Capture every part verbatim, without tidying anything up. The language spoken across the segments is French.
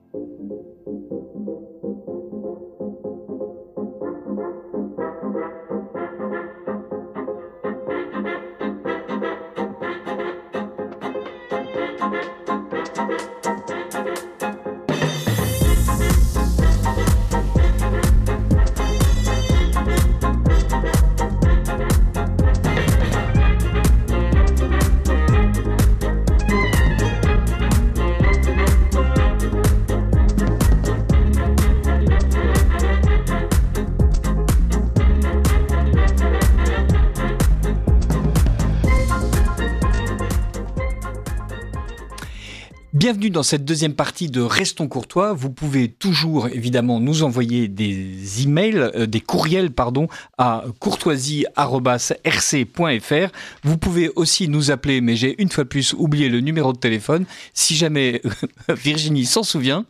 Bienvenue dans cette deuxième partie de Restons courtois. Vous pouvez toujours évidemment nous envoyer des emails, euh, des courriels pardon, à courtoisie arobase r c point f r. Vous pouvez aussi nous appeler, mais j'ai une fois de plus oublié le numéro de téléphone. Si jamais Virginie s'en souvient.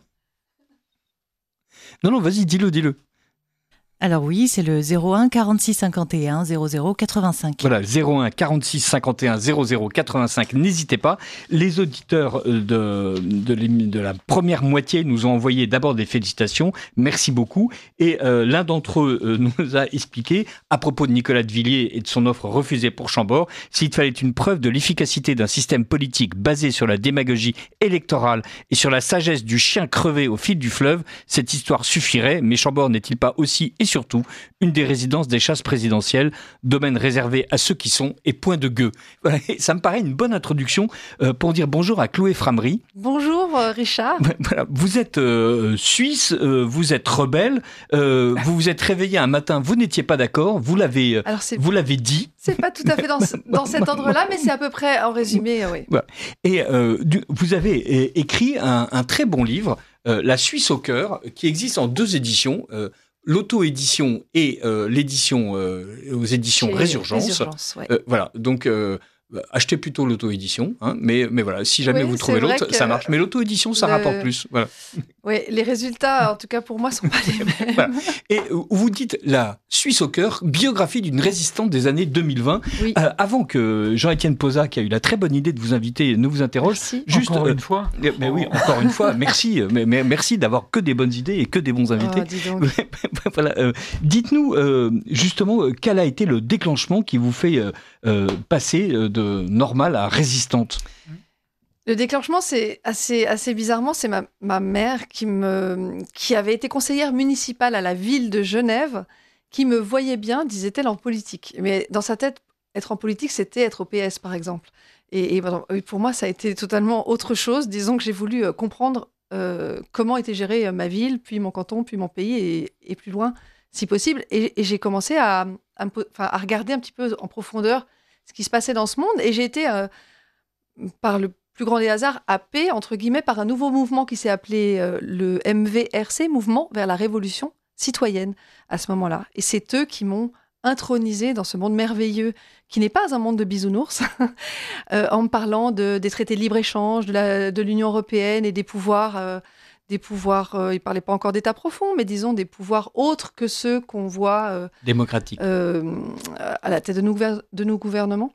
Non, non, vas-y, dis-le, dis-le. Alors oui, c'est le zéro un quarante-six cinquante et un zéro zéro quatre-vingt-cinq. Voilà, zéro un quarante-six cinquante et un zéro zéro quatre-vingt-cinq, n'hésitez pas. Les auditeurs de, de, de la première moitié nous ont envoyé d'abord des félicitations, merci beaucoup. Et euh, l'un d'entre eux euh, nous a expliqué, à propos de Nicolas de Villiers et de son offre refusée pour Chambord, s'il fallait une preuve de l'efficacité d'un système politique basé sur la démagogie électorale et sur la sagesse du chien crevé au fil du fleuve, cette histoire suffirait, mais Chambord n'est-il pas aussi et surtout une des résidences des chasses présidentielles, domaine réservé à ceux qui sont et point de gueux. Voilà, ça me paraît une bonne introduction euh, pour dire bonjour à Chloé Framery. Bonjour euh, Richard. Voilà, vous êtes euh, suisse, euh, vous êtes rebelle, euh, vous vous êtes réveillé un matin, vous n'étiez pas d'accord, vous l'avez, euh, Alors, c'est... vous l'avez dit. C'est pas tout à fait dans, ce, dans cet ordre-là, mais c'est à peu près en résumé, oui. Voilà. Et euh, du, vous avez écrit un, un très bon livre, euh, La Suisse au cœur, qui existe en deux éditions. Euh, l'auto-édition et euh, l'édition euh, aux éditions Chez Résurgence. Résurgence ouais. euh, voilà, donc euh, achetez plutôt l'auto-édition, hein, mais, mais voilà, si jamais oui, vous trouvez l'autre, que... ça marche. Mais l'auto-édition, ça le... rapporte plus. Voilà. Oui, les résultats, en tout cas pour moi, sont pas les mêmes. Voilà. Et vous dites La Suisse au cœur, biographie d'une résistante des années deux mille vingt. Oui. Euh, avant que Jean-Étienne Posa, qui a eu la très bonne idée de vous inviter, ne vous interroge. Merci. Juste, encore euh, une fois. Mais oui, encore une fois, merci. Mais, mais merci d'avoir que des bonnes idées et que des bons invités. Oh, dis donc. Voilà, euh, dites-nous euh, justement euh, quel a été le déclenchement qui vous fait euh, euh, passer de normale à résistante. Le déclenchement, c'est assez, assez bizarrement, c'est ma, ma mère qui, me, qui avait été conseillère municipale à la ville de Genève, qui me voyait bien, disait-elle, en politique. Mais dans sa tête, être en politique, c'était être au P S, par exemple. Et, et pour moi, ça a été totalement autre chose. Disons que j'ai voulu comprendre euh, comment était gérée ma ville, puis mon canton, puis mon pays, et, et plus loin, si possible. Et, et j'ai commencé à, à, me, à regarder un petit peu en profondeur ce qui se passait dans ce monde. Et j'ai été, euh, par le plus grand des hasards, happée, entre guillemets, par un nouveau mouvement qui s'est appelé euh, le M V R C, Mouvement vers la Révolution citoyenne, à ce moment-là. Et c'est eux qui m'ont intronisée dans ce monde merveilleux, qui n'est pas un monde de bisounours, euh, en me parlant de, des traités de libre-échange, de, la, de l'Union européenne et des pouvoirs... Euh, des pouvoirs, euh, ils ne parlaient pas encore d'État profond, mais disons des pouvoirs autres que ceux qu'on voit euh, démocratiques euh, à la tête de nos, de nos gouvernements.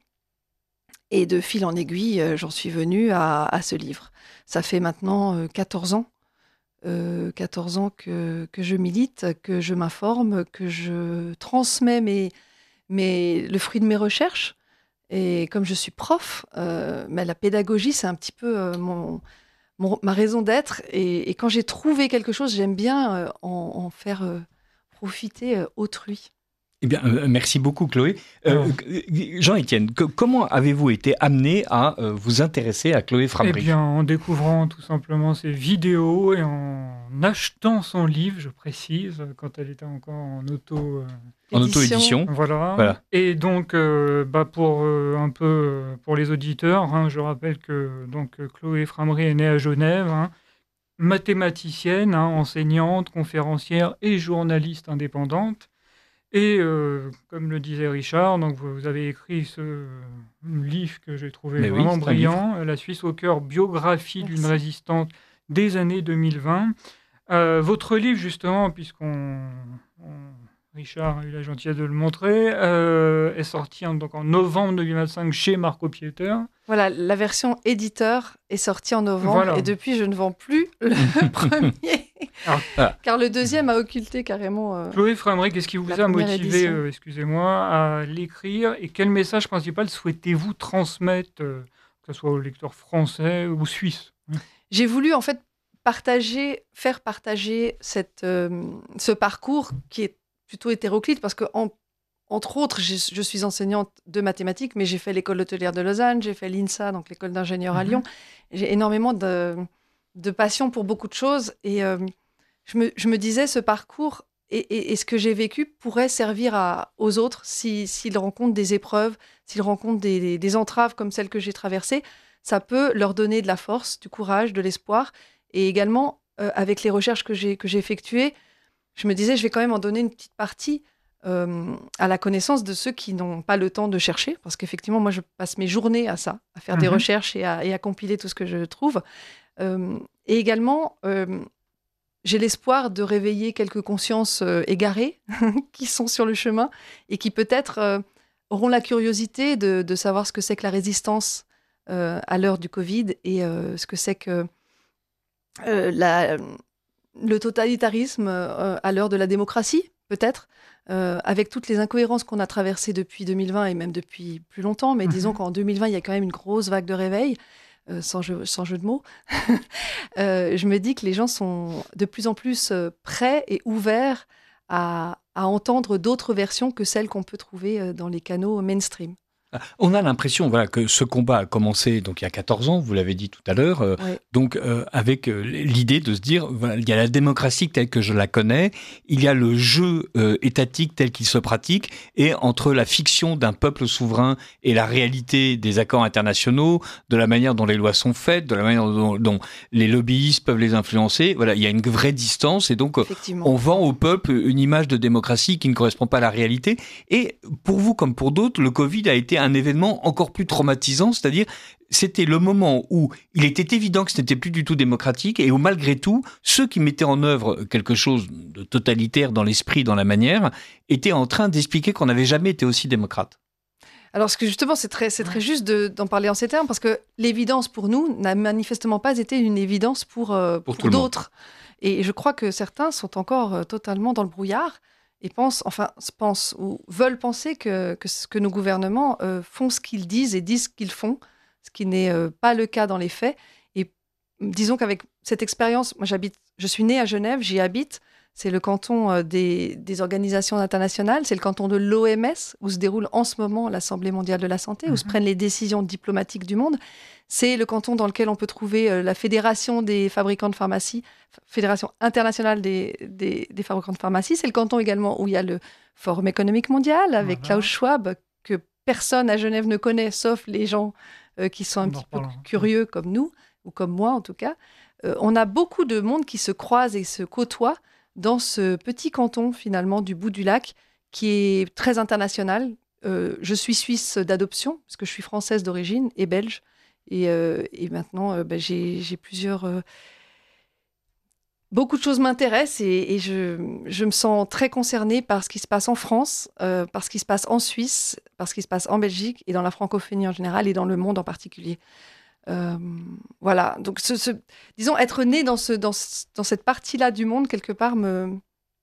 Et de fil en aiguille, euh, j'en suis venue à, à ce livre. Ça fait maintenant euh, quatorze ans, euh, quatorze ans que, que je milite, que je m'informe, que je transmets mes, mes, le fruit de mes recherches. Et comme je suis prof, euh, mais la pédagogie, c'est un petit peu euh, mon... Mon, ma raison d'être, et, et quand j'ai trouvé quelque chose, j'aime bien euh, en, en faire euh, profiter euh, autrui. Eh bien, euh, merci beaucoup, Chloé. Euh, Jean-Étienne, que, comment avez-vous été amené à euh, vous intéresser à Chloé Framery ? Eh bien, en découvrant tout simplement ses vidéos et en achetant son livre, je précise, quand elle était encore en auto... Euh, en auto-édition. Voilà. voilà. Et donc, euh, bah pour euh, un peu pour les auditeurs, hein, je rappelle que donc Chloé Framery est née à Genève, hein, mathématicienne, hein, enseignante, conférencière et journaliste indépendante. Et euh, comme le disait Richard, donc vous avez écrit ce livre que j'ai trouvé Mais vraiment oui, brillant, La Suisse au cœur, biographie Merci. d'une résistante des années deux mille vingt. Euh, votre livre, justement, puisqu'on... On, Richard a eu la gentillesse de le montrer, euh, est sorti en, donc en novembre deux mille vingt-cinq chez Marco Pieter. Voilà, la version éditeur est sortie en novembre Voilà. et depuis, je ne vends plus le premier. Alors, ah. Car le deuxième a occulté carrément. euh, Chloé Framery, qu'est-ce qui vous La a première motivé, édition. euh, excusez-moi, à l'écrire et quel message principal souhaitez-vous transmettre, euh, que ce soit aux lecteurs français ou suisses? J'ai voulu en fait partager, faire partager cette, euh, ce parcours qui est plutôt hétéroclite parce que en- entre autres, je, je suis enseignante de mathématiques, mais j'ai fait l'école hôtelière de Lausanne, j'ai fait l'INSA, donc l'école d'ingénieurs à Mhm. Lyon. J'ai énormément de, de passion pour beaucoup de choses et euh, je, me, je me disais ce parcours et, et- et ce que j'ai vécu pourrait servir à, aux autres si- s'ils rencontrent des épreuves, s'ils rencontrent des, des- des entraves comme celles que j'ai traversées. Ça peut leur donner de la force, du courage, de l'espoir. Et également, euh, avec les recherches que j'ai, que j'ai effectuées, je me disais, je vais quand même en donner une petite partie euh, à la connaissance de ceux qui n'ont pas le temps de chercher. Parce qu'effectivement, moi, je passe mes journées à ça, à faire des Mhm. recherches et à, et à compiler tout ce que je trouve. Euh, et également, euh, j'ai l'espoir de réveiller quelques consciences euh, égarées qui sont sur le chemin et qui peut-être euh, auront la curiosité de, de savoir ce que c'est que la résistance euh, à l'heure du Covid et euh, ce que c'est que euh, la, le totalitarisme euh, à l'heure de la démocratie, peut-être, euh, avec toutes les incohérences qu'on a traversées depuis deux mille vingt et même depuis plus longtemps. Mais Mhm. disons qu'en deux mille vingt, il y a quand même une grosse vague de réveil, euh, sans, jeu, sans jeu de mots. Euh, je me dis que les gens sont de plus en plus euh, prêts et ouverts à, à entendre d'autres versions que celles qu'on peut trouver euh, dans les canaux mainstream. On a l'impression voilà, que ce combat a commencé donc, il y a quatorze ans, vous l'avez dit tout à l'heure, euh, Ouais. donc euh, avec euh, l'idée de se dire, voilà, il y a la démocratie telle que je la connais, il y a le jeu euh, étatique tel qu'il se pratique, et entre la fiction d'un peuple souverain et la réalité des accords internationaux, de la manière dont les lois sont faites, de la manière dont, dont les lobbyistes peuvent les influencer, voilà, il y a une vraie distance, et donc euh, Effectivement. on vend au peuple une image de démocratie qui ne correspond pas à la réalité. Et pour vous comme pour d'autres, le Covid a été un événement encore plus traumatisant, c'est-à-dire c'était le moment où il était évident que ce n'était plus du tout démocratique et où malgré tout, ceux qui mettaient en œuvre quelque chose de totalitaire dans l'esprit, dans la manière, étaient en train d'expliquer qu'on n'avait jamais été aussi démocrate. Alors, ce que justement, c'est très, c'est très juste de, d'en parler en ces termes, parce que l'évidence pour nous n'a manifestement pas été une évidence pour, euh, Pour pour, tout le monde. d'autres. Et je crois que certains sont encore euh, totalement dans le brouillard et pensent, enfin, pensent ou veulent penser que, que, ce- que nos gouvernements euh, font ce qu'ils disent et disent ce qu'ils font, ce qui n'est euh, pas le cas dans les faits. Et disons qu'avec cette expérience, moi j'habite, je suis née à Genève, j'y habite. C'est le canton euh, des, des organisations internationales, c'est le canton de l'O M S, où se déroule en ce moment l'Assemblée mondiale de la santé, où se Mhm. prennent les décisions diplomatiques du monde. C'est le canton dans lequel on peut trouver euh, la Fédération des fabricants de pharmacie, F- Fédération internationale des, des, des fabricants de pharmacie. C'est le canton également où il y a le Forum économique mondial, avec Voilà. Klaus Schwab, que personne à Genève ne connaît, sauf les gens euh, qui sont un On en petit peu reparlera. curieux comme nous, ou comme moi en tout cas. Euh, on a beaucoup de monde qui se croise et se côtoie dans ce petit canton finalement du bout du lac qui est très international. Euh, je suis suisse d'adoption parce que je suis française d'origine et belge. Et, euh, et maintenant, euh, bah, j'ai, j'ai plusieurs... euh, Beaucoup de choses m'intéressent et, et je, je me sens très concernée par ce qui se passe en France, euh, par ce qui se passe en Suisse, par ce qui se passe en Belgique et dans la francophonie en général et dans le monde en particulier. Euh, voilà, donc ce, ce- disons être né dans, ce, dans, ce- dans cette partie-là du monde, quelque part, me,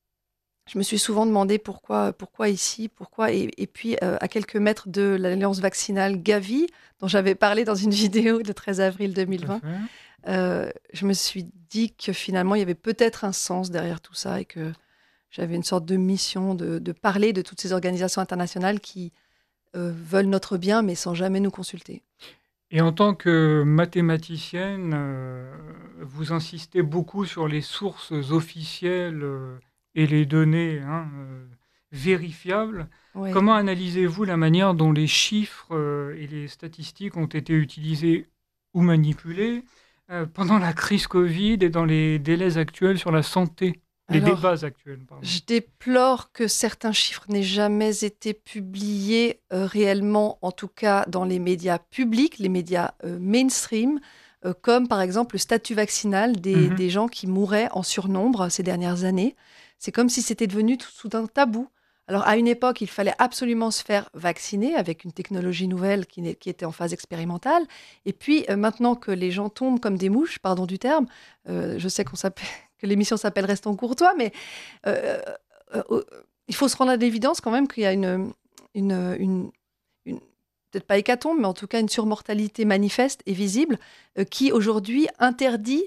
je me suis souvent demandé pourquoi, pourquoi ici, pourquoi, et, et puis euh, à quelques mètres de l'alliance vaccinale Gavi, dont j'avais parlé dans une vidéo le treize avril deux mille Tout à vingt, fait. euh, je me suis dit que finalement il y avait peut-être un sens derrière tout ça et que j'avais une sorte de mission de, de parler de toutes ces organisations internationales qui euh, veulent notre bien mais sans jamais nous consulter. Et en tant que mathématicienne, euh, vous insistez beaucoup sur les sources officielles euh, et les données hein, euh, vérifiables. Ouais. Comment analysez-vous la manière dont les chiffres euh, et les statistiques ont été utilisés ou manipulés euh, pendant la crise Covid et dans les délais actuels sur la santé, les Alors, débats actuels, pardon. Je déplore que certains chiffres n'aient jamais été publiés euh, réellement, en tout cas dans les médias publics, les médias euh, mainstream, euh, comme par exemple le statut vaccinal des, Mhm. des gens qui mouraient en surnombre ces dernières années. C'est comme si c'était devenu tout soudain tabou, Alors, à une époque, il fallait absolument se faire vacciner avec une technologie nouvelle qui, n'est- qui était en phase expérimentale. Et puis, euh, maintenant que les gens tombent comme des mouches, pardon du terme, euh, je sais qu'on s'appelle, que l'émission s'appelle Restons courtois, mais euh, euh, euh, il faut se rendre à l'évidence quand même qu'il y a une, une, une, une- peut-être pas hécatombe, mais en tout cas une surmortalité manifeste et visible euh, qui aujourd'hui interdit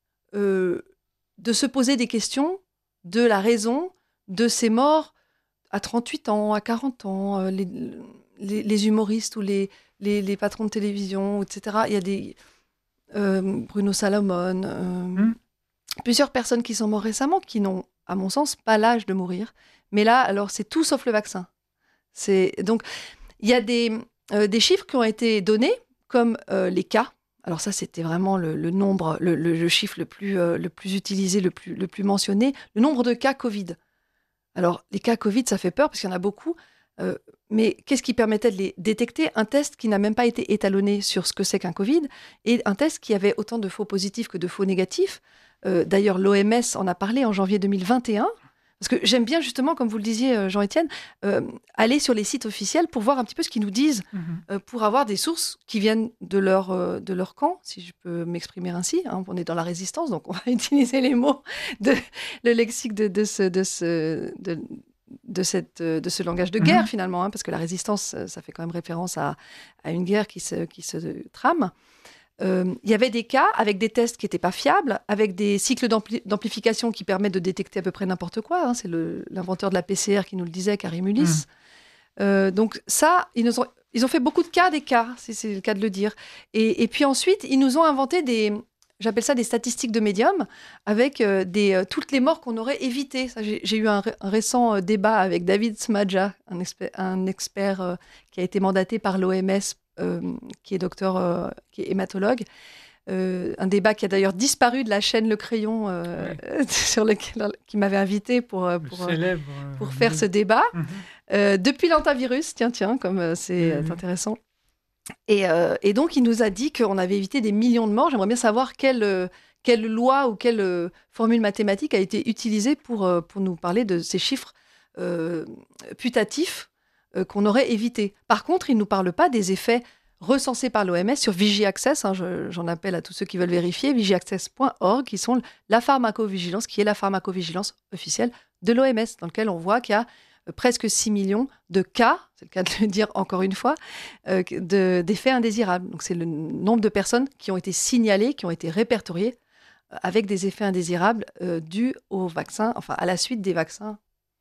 euh, de se poser des questions de la raison de ces morts à trente-huit ans, à quarante ans, euh, les, les, les humoristes ou les, les, les patrons de télévision, et cetera. Il y a des euh, Bruno Salomon, euh, Mm. plusieurs personnes qui sont mortes récemment qui n'ont, à mon sens, pas l'âge de mourir. Mais là, alors, c'est tout sauf le vaccin. C'est donc il y a des, euh, des chiffres qui ont été donnés comme euh, les cas. Alors ça, c'était vraiment le, le nombre, le, le- le chiffre le plus, euh, le plus utilisé, le plus, le plus mentionné, le nombre de cas Covid. Alors, les cas Covid, ça fait peur parce qu'il y en a beaucoup. euh, mais qu'est-ce qui permettait de les détecter? Un test qui n'a même pas été étalonné sur ce que c'est qu'un Covid et un test qui avait autant de faux positifs que de faux négatifs. Euh, D'ailleurs, l'O M S en a parlé en janvier deux mille vingt et un. Parce que j'aime bien justement, comme vous le disiez, euh, Jean-Étienne, euh, aller sur les sites officiels pour voir un petit peu ce qu'ils nous disent, Mhm. euh, pour avoir des sources qui viennent de leur, euh, de leur camp, si je peux m'exprimer ainsi. Hein. On est dans la résistance, donc on va utiliser les mots, de, le lexique de, de, ce, de, ce, de, de, cette, euh, de ce langage de guerre, Mhm. finalement, hein, parce que la résistance, euh, ça fait quand même référence à, à une guerre qui se, qui se trame. Euh, Il y avait des cas avec des tests qui n'étaient pas fiables, avec des cycles d'ampli- d'amplification qui permettent de détecter à peu près n'importe quoi. Hein. C'est le- l'inventeur de la P C R qui nous le disait, Karim Ulysse. Euh, donc ça, ils, nous ont, ils ont fait beaucoup de cas des cas, si c'est le cas de le dire. Et, et puis ensuite, ils nous ont inventé des, j'appelle ça des statistiques de médium, avec euh, des, euh, toutes les morts qu'on aurait évitées. Ça, J'ai j'ai eu un, ré- un récent euh, débat avec David Smadja, un, expert, un expert euh, qui a été mandaté par l'O M S, euh, qui est docteur, euh, qui est hématologue. Euh, un débat qui a d'ailleurs disparu de la chaîne Le Crayon, euh, sur lequel, qui m'avait invité pour, euh, Le pour, euh, célèbre. euh, pour faire de- ce débat. Mhm. Euh, depuis l'antivirus, tiens, tiens, comme euh, c'est Oui, oui. intéressant. Et, euh, et donc, il nous a dit qu'on avait évité des millions de morts. J'aimerais bien savoir quelle, euh, quelle loi ou quelle euh, formule mathématique a été utilisée pour, euh, pour nous parler de ces chiffres euh, putatifs euh, qu'on aurait évités. Par contre, il ne nous parle pas des effets recensés par l'O M S sur VigiAccess. Hein, je- j'en appelle à tous ceux qui veulent vérifier, vigiaccess point org, qui sont la pharmacovigilance, qui est la pharmacovigilance officielle de l'O M S, dans lequel on voit qu'il y a euh, presque six millions de cas, c'est le cas de le dire encore une fois, euh, de- d'effets indésirables. Donc c'est le nombre de personnes qui ont été signalées, qui ont été répertoriées euh, avec des effets indésirables euh, dus au vaccin, enfin à la suite des vaccins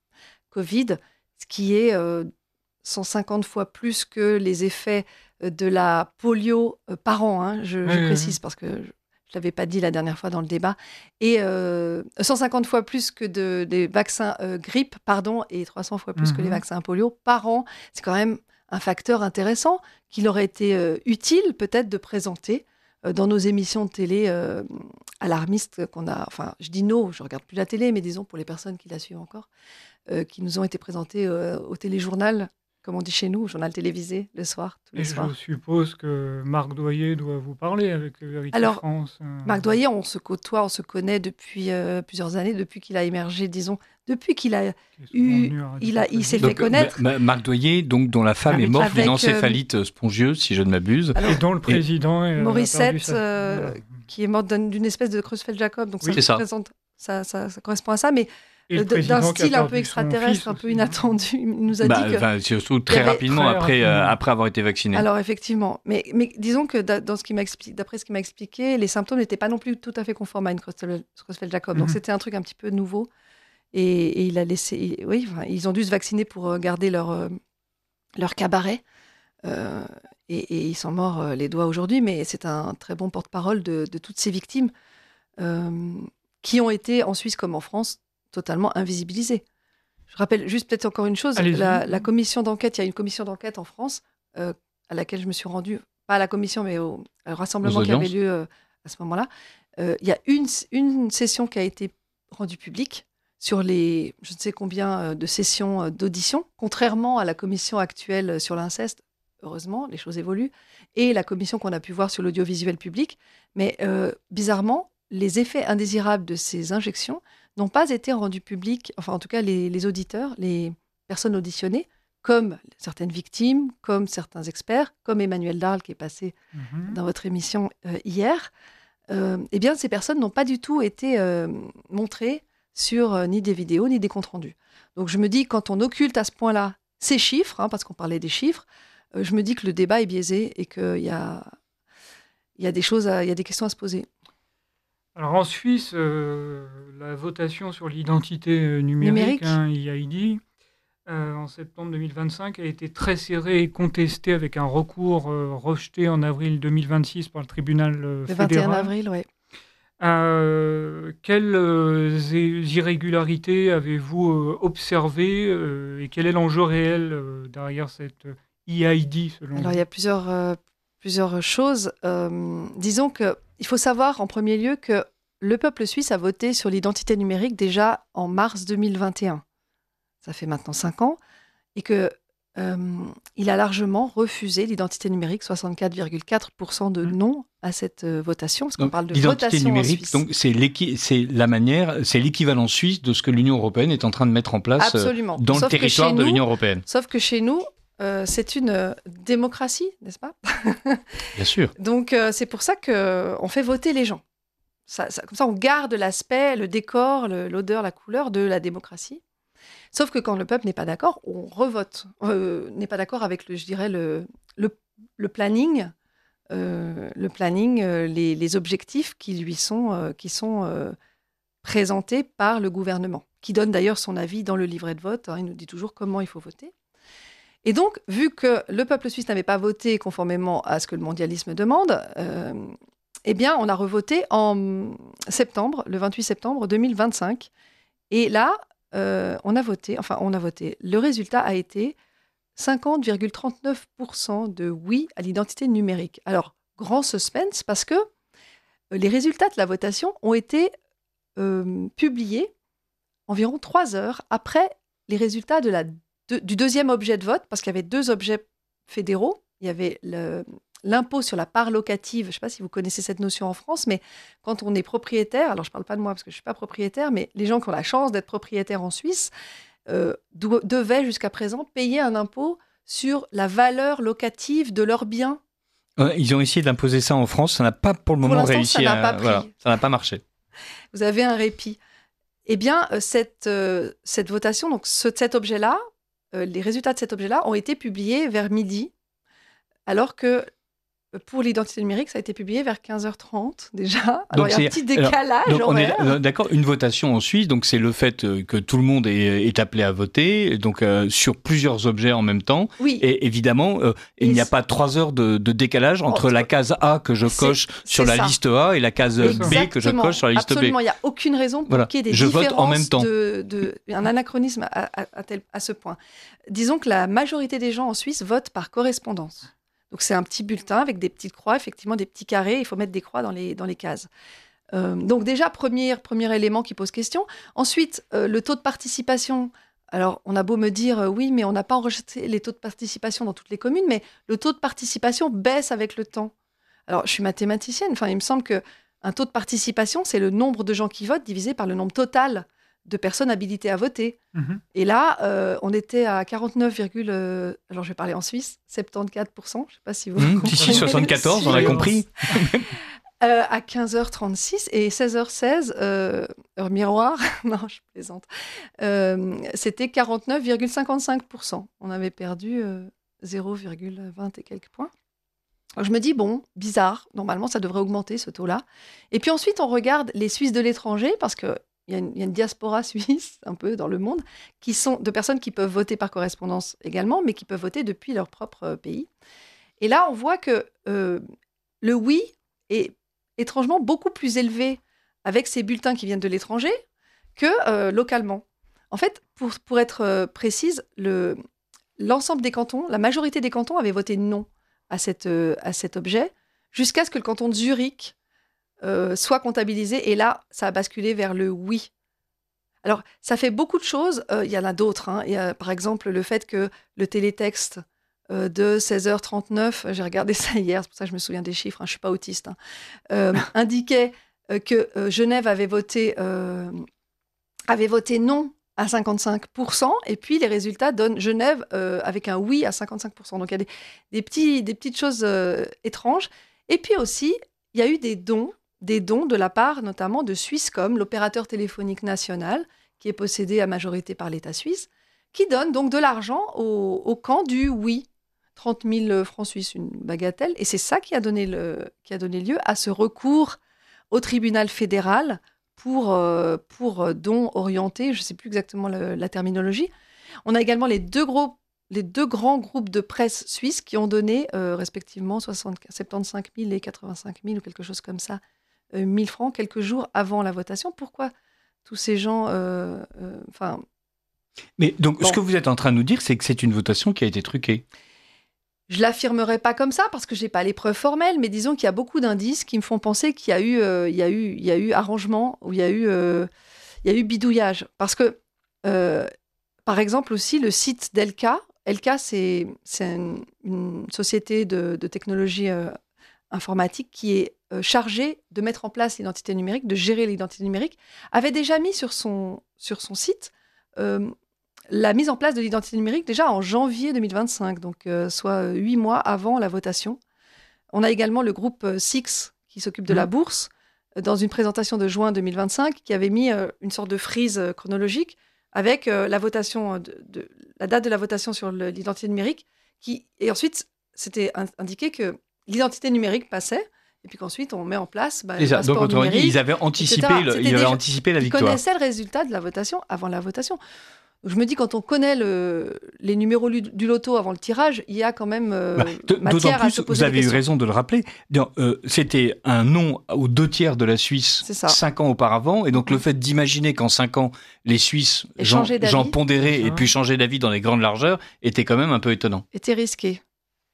Covid, ce qui est euh, cent cinquante fois plus que les effets euh, de la polio euh, par an. Hein, je, Oui, je oui, précise oui. parce que je ne l'avais pas dit la dernière fois dans le débat. Et euh, cent cinquante fois plus que de, des vaccins euh, grippe, pardon, et trois cents fois plus que les Mhm. vaccins polio par an. C'est quand même un facteur intéressant qu'il aurait été euh, utile peut-être de présenter euh, dans nos émissions de télé euh, alarmistes qu'on a. Enfin, je dis nos, je regarde plus la télé, mais disons pour les personnes qui la suivent encore, euh, qui nous ont été présentées euh, au téléjournal, comme on dit chez nous, au journal télévisé, le soir, tous les Et soirs. je suppose que Marc Doyer doit vous parler avec Vérité Alors, France. euh. Marc Doyer, on se côtoie, on se connaît depuis euh, plusieurs années, depuis qu'il a émergé, disons, depuis qu'il a Qui est souvent eu, venu à Radio il, a, il s'est Patriote. fait connaître. Ma- Ma- Marc Doyer, donc, dont la femme Avec- est morte avec, d'une encéphalite spongieuse, si je ne m'abuse. Alors, Et dont le président est, a perdu Morissette, sa- euh, voilà. qui est morte d'un- d'une espèce de Creutzfeldt-Jacob, donc Oui, ça, c'est ça. représente- ça, ça, ça correspond à ça, mais Et le euh, de- d'un président qui a style un perdu peu son extraterrestre, fils un peu aussi, hein. inattendu. Il nous a Bah, dit que... enfin, surtout très il y avait- rapidement, Très après, euh, rapidement. après avoir été vacciné. Alors effectivement, mais, mais disons que da- dans ce qui m'a expli- d'après ce qu'il m'a expliqué, les symptômes n'étaient pas non plus tout à fait conformes à une Creutzfeldt- Creutzfeldt-Jacob. Donc Mhm. c'était un truc un petit peu nouveau. Et, et il a laissé, il- oui, enfin, ils ont dû se vacciner pour euh, garder leur euh, leur cabaret. Euh, et, et ils sont morts euh, les doigts aujourd'hui. Mais c'est un très bon porte-parole de, de toutes ces victimes euh, qui ont été en Suisse comme en France totalement invisibilisées. Je rappelle juste peut-être encore une chose, Allez-y. la, la commission d'enquête, il y a une commission d'enquête en France euh, à laquelle je me suis rendue, pas à la commission, mais au, au rassemblement Aux qui avait audiences. lieu euh, à ce moment-là. Euh, Il y a une, une session qui a été rendue publique sur les je ne sais combien euh, de sessions euh, d'audition, contrairement à la commission actuelle euh, sur l'inceste. Heureusement, les choses évoluent, et la commission qu'on a pu voir sur l'audiovisuel public. Mais euh, bizarrement, les effets indésirables de ces injections n'ont pas été rendus publics, enfin en tout cas les, les auditeurs, les personnes auditionnées, comme certaines victimes, comme certains experts, comme Emmanuel Darl qui est passé mmh. dans votre émission euh, hier, euh, eh bien, ces personnes n'ont pas du tout été euh, montrées sur euh, ni des vidéos, ni des comptes rendus. Donc je me dis, quand on occulte à ce point-là ces chiffres, hein, parce qu'on parlait des chiffres, euh, je me dis que le débat est biaisé et qu'il y a, il y a des choses, à, il y a des questions à se poser. Alors en Suisse, euh, la votation sur l'identité numérique, numérique. Hein, I I D, euh, en septembre deux mille vingt-cinq, a été très serrée et contestée avec un recours euh, rejeté en avril deux mille vingt-six par le tribunal euh, fédéral. Le vingt et un avril, oui. Euh, quelles euh, irrégularités avez-vous euh, observées euh, et quel est l'enjeu réel euh, derrière cette I I D selon Alors, vous ? Il y a plusieurs, euh, plusieurs choses. Euh, disons qu'il faut savoir en premier lieu que le peuple suisse a voté sur l'identité numérique déjà en mars deux mille vingt et un. Ça fait maintenant cinq ans. Et qu'il euh, a largement refusé l'identité numérique, soixante-quatre virgule quatre pour cent de non à cette euh, votation, parce qu'on donc, parle de l'identité votation numérique, en Suisse. donc c'est, c'est la manière, c'est l'équivalent suisse de ce que l'Union européenne est en train de mettre en place Absolument. dans Sauf le territoire nous, de l'Union européenne. Sauf que chez nous, euh, c'est une euh, démocratie, n'est-ce pas ? Bien sûr. Donc euh, c'est pour ça qu'on fait voter les gens. Ça, ça, comme ça, on garde l'aspect, le décor, le, l'odeur, la couleur de la démocratie. Sauf que quand le peuple n'est pas d'accord, on revote. Euh, n'est pas d'accord avec, le, je dirais, le, le, le planning, euh, le planning euh, les, les objectifs qui lui sont, euh, qui sont euh, présentés par le gouvernement, qui donne d'ailleurs son avis dans le livret de vote. Hein, il nous dit toujours comment il faut voter. Et donc, vu que le peuple suisse n'avait pas voté conformément à ce que le mondialisme demande, euh, eh bien, on a revoté en septembre, le vingt-huit septembre deux mille vingt-cinq. Et là, Euh, on a voté, enfin on a voté. Le résultat a été cinquante virgule trente-neuf pour cent de oui à l'identité numérique. Alors, grand suspense parce que les résultats de la votation ont été euh, publiés environ trois heures après les résultats de la, de, du deuxième objet de vote, parce qu'il y avait deux objets fédéraux. Il y avait le, l'impôt sur la part locative. Je ne sais pas si vous connaissez cette notion en France, mais quand on est propriétaire, alors je ne parle pas de moi parce que je ne suis pas propriétaire, mais les gens qui ont la chance d'être propriétaires en Suisse euh, do- devaient jusqu'à présent payer un impôt sur la valeur locative de leurs biens. Ouais, ils ont essayé d'imposer ça en France, ça n'a pas pour le pour moment réussi. Ça n'a à... pas pris. Voilà, ça n'a pas marché. Vous avez un répit. Eh bien, cette, euh, cette votation, donc ce, cet objet-là, euh, les résultats de cet objet-là ont été publiés vers midi, alors que pour l'identité numérique, ça a été publié vers quinze heures trente déjà. Alors, donc il y a un petit décalage. Alors, donc on horaire. est d'accord, une votation en Suisse, donc c'est le fait que tout le monde est, est appelé à voter, donc euh, sur plusieurs objets en même temps. Oui. Et évidemment, euh, et il n'y a pas trois heures de, de décalage entre, entre la case A que je coche c'est, sur c'est la ça. liste A et la case Exactement. B que je coche sur la liste Absolument. B. Absolument, il n'y a aucune raison pour voilà. qu'il y ait des je différences vote en même temps. De, de, un anachronisme à, à, à, tel, à ce point. Disons que la majorité des gens en Suisse votent par correspondance. Donc, c'est un petit bulletin avec des petites croix, effectivement, des petits carrés. Il faut mettre des croix dans les, dans les cases. Euh, donc, déjà, premier, premier élément qui pose question. Ensuite, euh, le taux de participation. Alors, on a beau me dire, euh, oui, mais on n'a pas enregistré les taux de participation dans toutes les communes, mais le taux de participation baisse avec le temps. Alors, je suis mathématicienne. Enfin, il me semble qu'un taux de participation, c'est le nombre de gens qui votent divisé par le nombre total de personnes habilitées à voter. Mmh. Et là, euh, on était à quarante-neuf, euh, alors je vais parler en Suisse, soixante-quatorze pour cent. Je ne sais pas si vous mmh, comprenez. Si, soixante-quatorze, on a compris. euh, à quinze heures trente-six et seize heures seize, euh, heure miroir, non, je plaisante, euh, c'était quarante-neuf virgule cinquante-cinq pour cent. On avait perdu euh, zéro virgule vingt et quelques points. Alors je me dis, bon, bizarre, normalement ça devrait augmenter ce taux-là. Et puis ensuite, on regarde les Suisses de l'étranger, parce que Il y, a une, il y a une diaspora suisse, un peu dans le monde, qui sont de personnes qui peuvent voter par correspondance également, mais qui peuvent voter depuis leur propre pays. Et là, on voit que euh, le oui est étrangement beaucoup plus élevé avec ces bulletins qui viennent de l'étranger que euh, localement. En fait, pour, pour être euh, précise, le, l'ensemble des cantons, la majorité des cantons avaient voté non à, cette, euh, à cet objet, jusqu'à ce que le canton de Zurich Euh, soit comptabilisé, et là, ça a basculé vers le oui. Alors, ça fait beaucoup de choses. Il euh, y en a d'autres. Hein. Y a, par exemple, le fait que le télétexte euh, de seize heures trente-neuf, j'ai regardé ça hier, c'est pour ça que je me souviens des chiffres, hein, je ne suis pas autiste, hein, euh, indiquait euh, que euh, Genève avait voté, euh, avait voté non à cinquante-cinq pour cent, et puis les résultats donnent Genève euh, avec un oui à cinquante-cinq pour cent. Donc il y a des, des, petits, des petites choses euh, étranges. Et puis aussi, il y a eu des dons, des dons de la part notamment de Swisscom, l'opérateur téléphonique national, qui est possédé à majorité par l'État suisse, qui donne donc de l'argent au, au camp du oui. trente mille francs suisses, une bagatelle. Et c'est ça qui a donné, le, qui a donné lieu à ce recours au tribunal fédéral pour, euh, pour dons orientés, je ne sais plus exactement le, la terminologie. On a également les deux, gros, les deux grands groupes de presse suisses qui ont donné euh, respectivement soixante-quinze mille et quatre-vingt-cinq mille ou quelque chose comme ça, euh, mille francs quelques jours avant la votation. Pourquoi tous ces gens... Euh, euh, Mais donc, bon. ce que vous êtes en train de nous dire, c'est que c'est une votation qui a été truquée. Je ne l'affirmerai pas comme ça parce que je n'ai pas les preuves formelles, mais disons qu'il y a beaucoup d'indices qui me font penser qu'il y a eu, euh, il y a eu, il y a eu arrangement ou il y a eu, euh, il y a eu bidouillage. Parce que, euh, par exemple aussi, le site d'Elka, Elka, c'est, c'est une, une société de, de technologie euh, informatique qui est euh, chargée de mettre en place l'identité numérique, de gérer l'identité numérique, avait déjà mis sur son, sur son site... Euh, la mise en place de l'identité numérique déjà en janvier deux mille vingt-cinq, donc euh, soit huit mois avant la votation. On a également le groupe euh, Six qui s'occupe de mmh. la bourse, euh, dans une présentation de juin deux mille vingt-cinq, qui avait mis euh, une sorte de frise euh, chronologique avec euh, la votation, de, de, la date de la votation sur le, l'identité numérique, qui, et ensuite c'était in- indiqué que l'identité numérique passait, et puis qu'ensuite on met en place bah, le ça. passeport Donc, numérique, ils avaient anticipé, le, ils avaient anticipé la ils victoire. Ils connaissaient le résultat de la votation avant la votation. Je me dis, quand on connaît le, les numéros du loto avant le tirage, il y a quand même euh, bah, d- matière plus, à se poser vous avez des questions. eu raison de le rappeler. Euh, c'était un non aux deux tiers de la Suisse cinq ans auparavant. Et donc, mmh. le fait d'imaginer qu'en cinq ans, les Suisses, gens, gens pondérés, aient pu changer d'avis dans les grandes largeurs, était quand même un peu étonnant. Était risqué.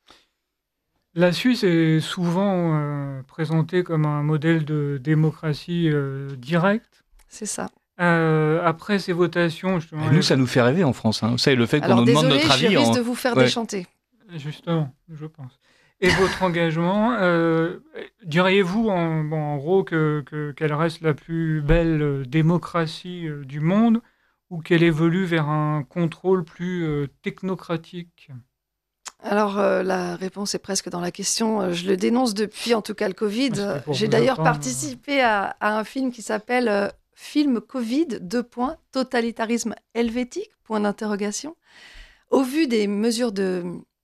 La Suisse est souvent euh, présentée comme un modèle de démocratie euh, directe. C'est ça. Euh, après ces votations... Je nous, ça nous fait rêver en France. Hein. Vous savez, le fait Alors, qu'on nous désolé, demande notre avis... je risque en... de vous faire ouais. déchanter. Justement, je pense. Et votre engagement, euh, diriez-vous en, bon, en gros que, que, qu'elle reste la plus belle démocratie euh, du monde ou qu'elle évolue vers un contrôle plus euh, technocratique ? Alors, euh, la réponse est presque dans la question. Je le dénonce depuis, en tout cas, le Covid. J'ai d'ailleurs attendre. participé à, à un film qui s'appelle... Euh, Film Covid, deux points, totalitarisme helvétique, point d'interrogation. Au vu des mesures de...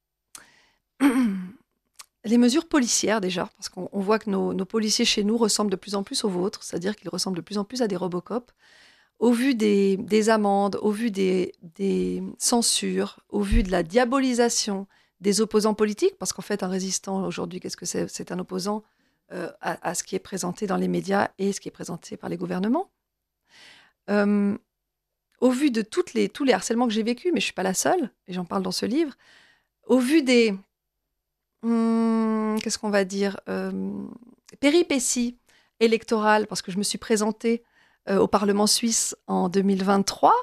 les mesures policières déjà, parce qu'on on voit que nos, nos policiers chez nous ressemblent de plus en plus aux vôtres, c'est-à-dire qu'ils ressemblent de plus en plus à des Robocop. Au vu des, des amendes, au vu des, des censures, au vu de la diabolisation des opposants politiques, parce qu'en fait un résistant aujourd'hui, qu'est-ce que c'est ? C'est un opposant euh, à, à ce qui est présenté dans les médias et ce qui est présenté par les gouvernements. Euh, au vu de toutes les, tous les harcèlements que j'ai vécus, mais je ne suis pas la seule, et j'en parle dans ce livre, au vu des, hum, qu'est-ce qu'on va dire, euh, péripéties électorales, parce que je me suis présentée euh, au Parlement suisse en deux mille vingt-trois,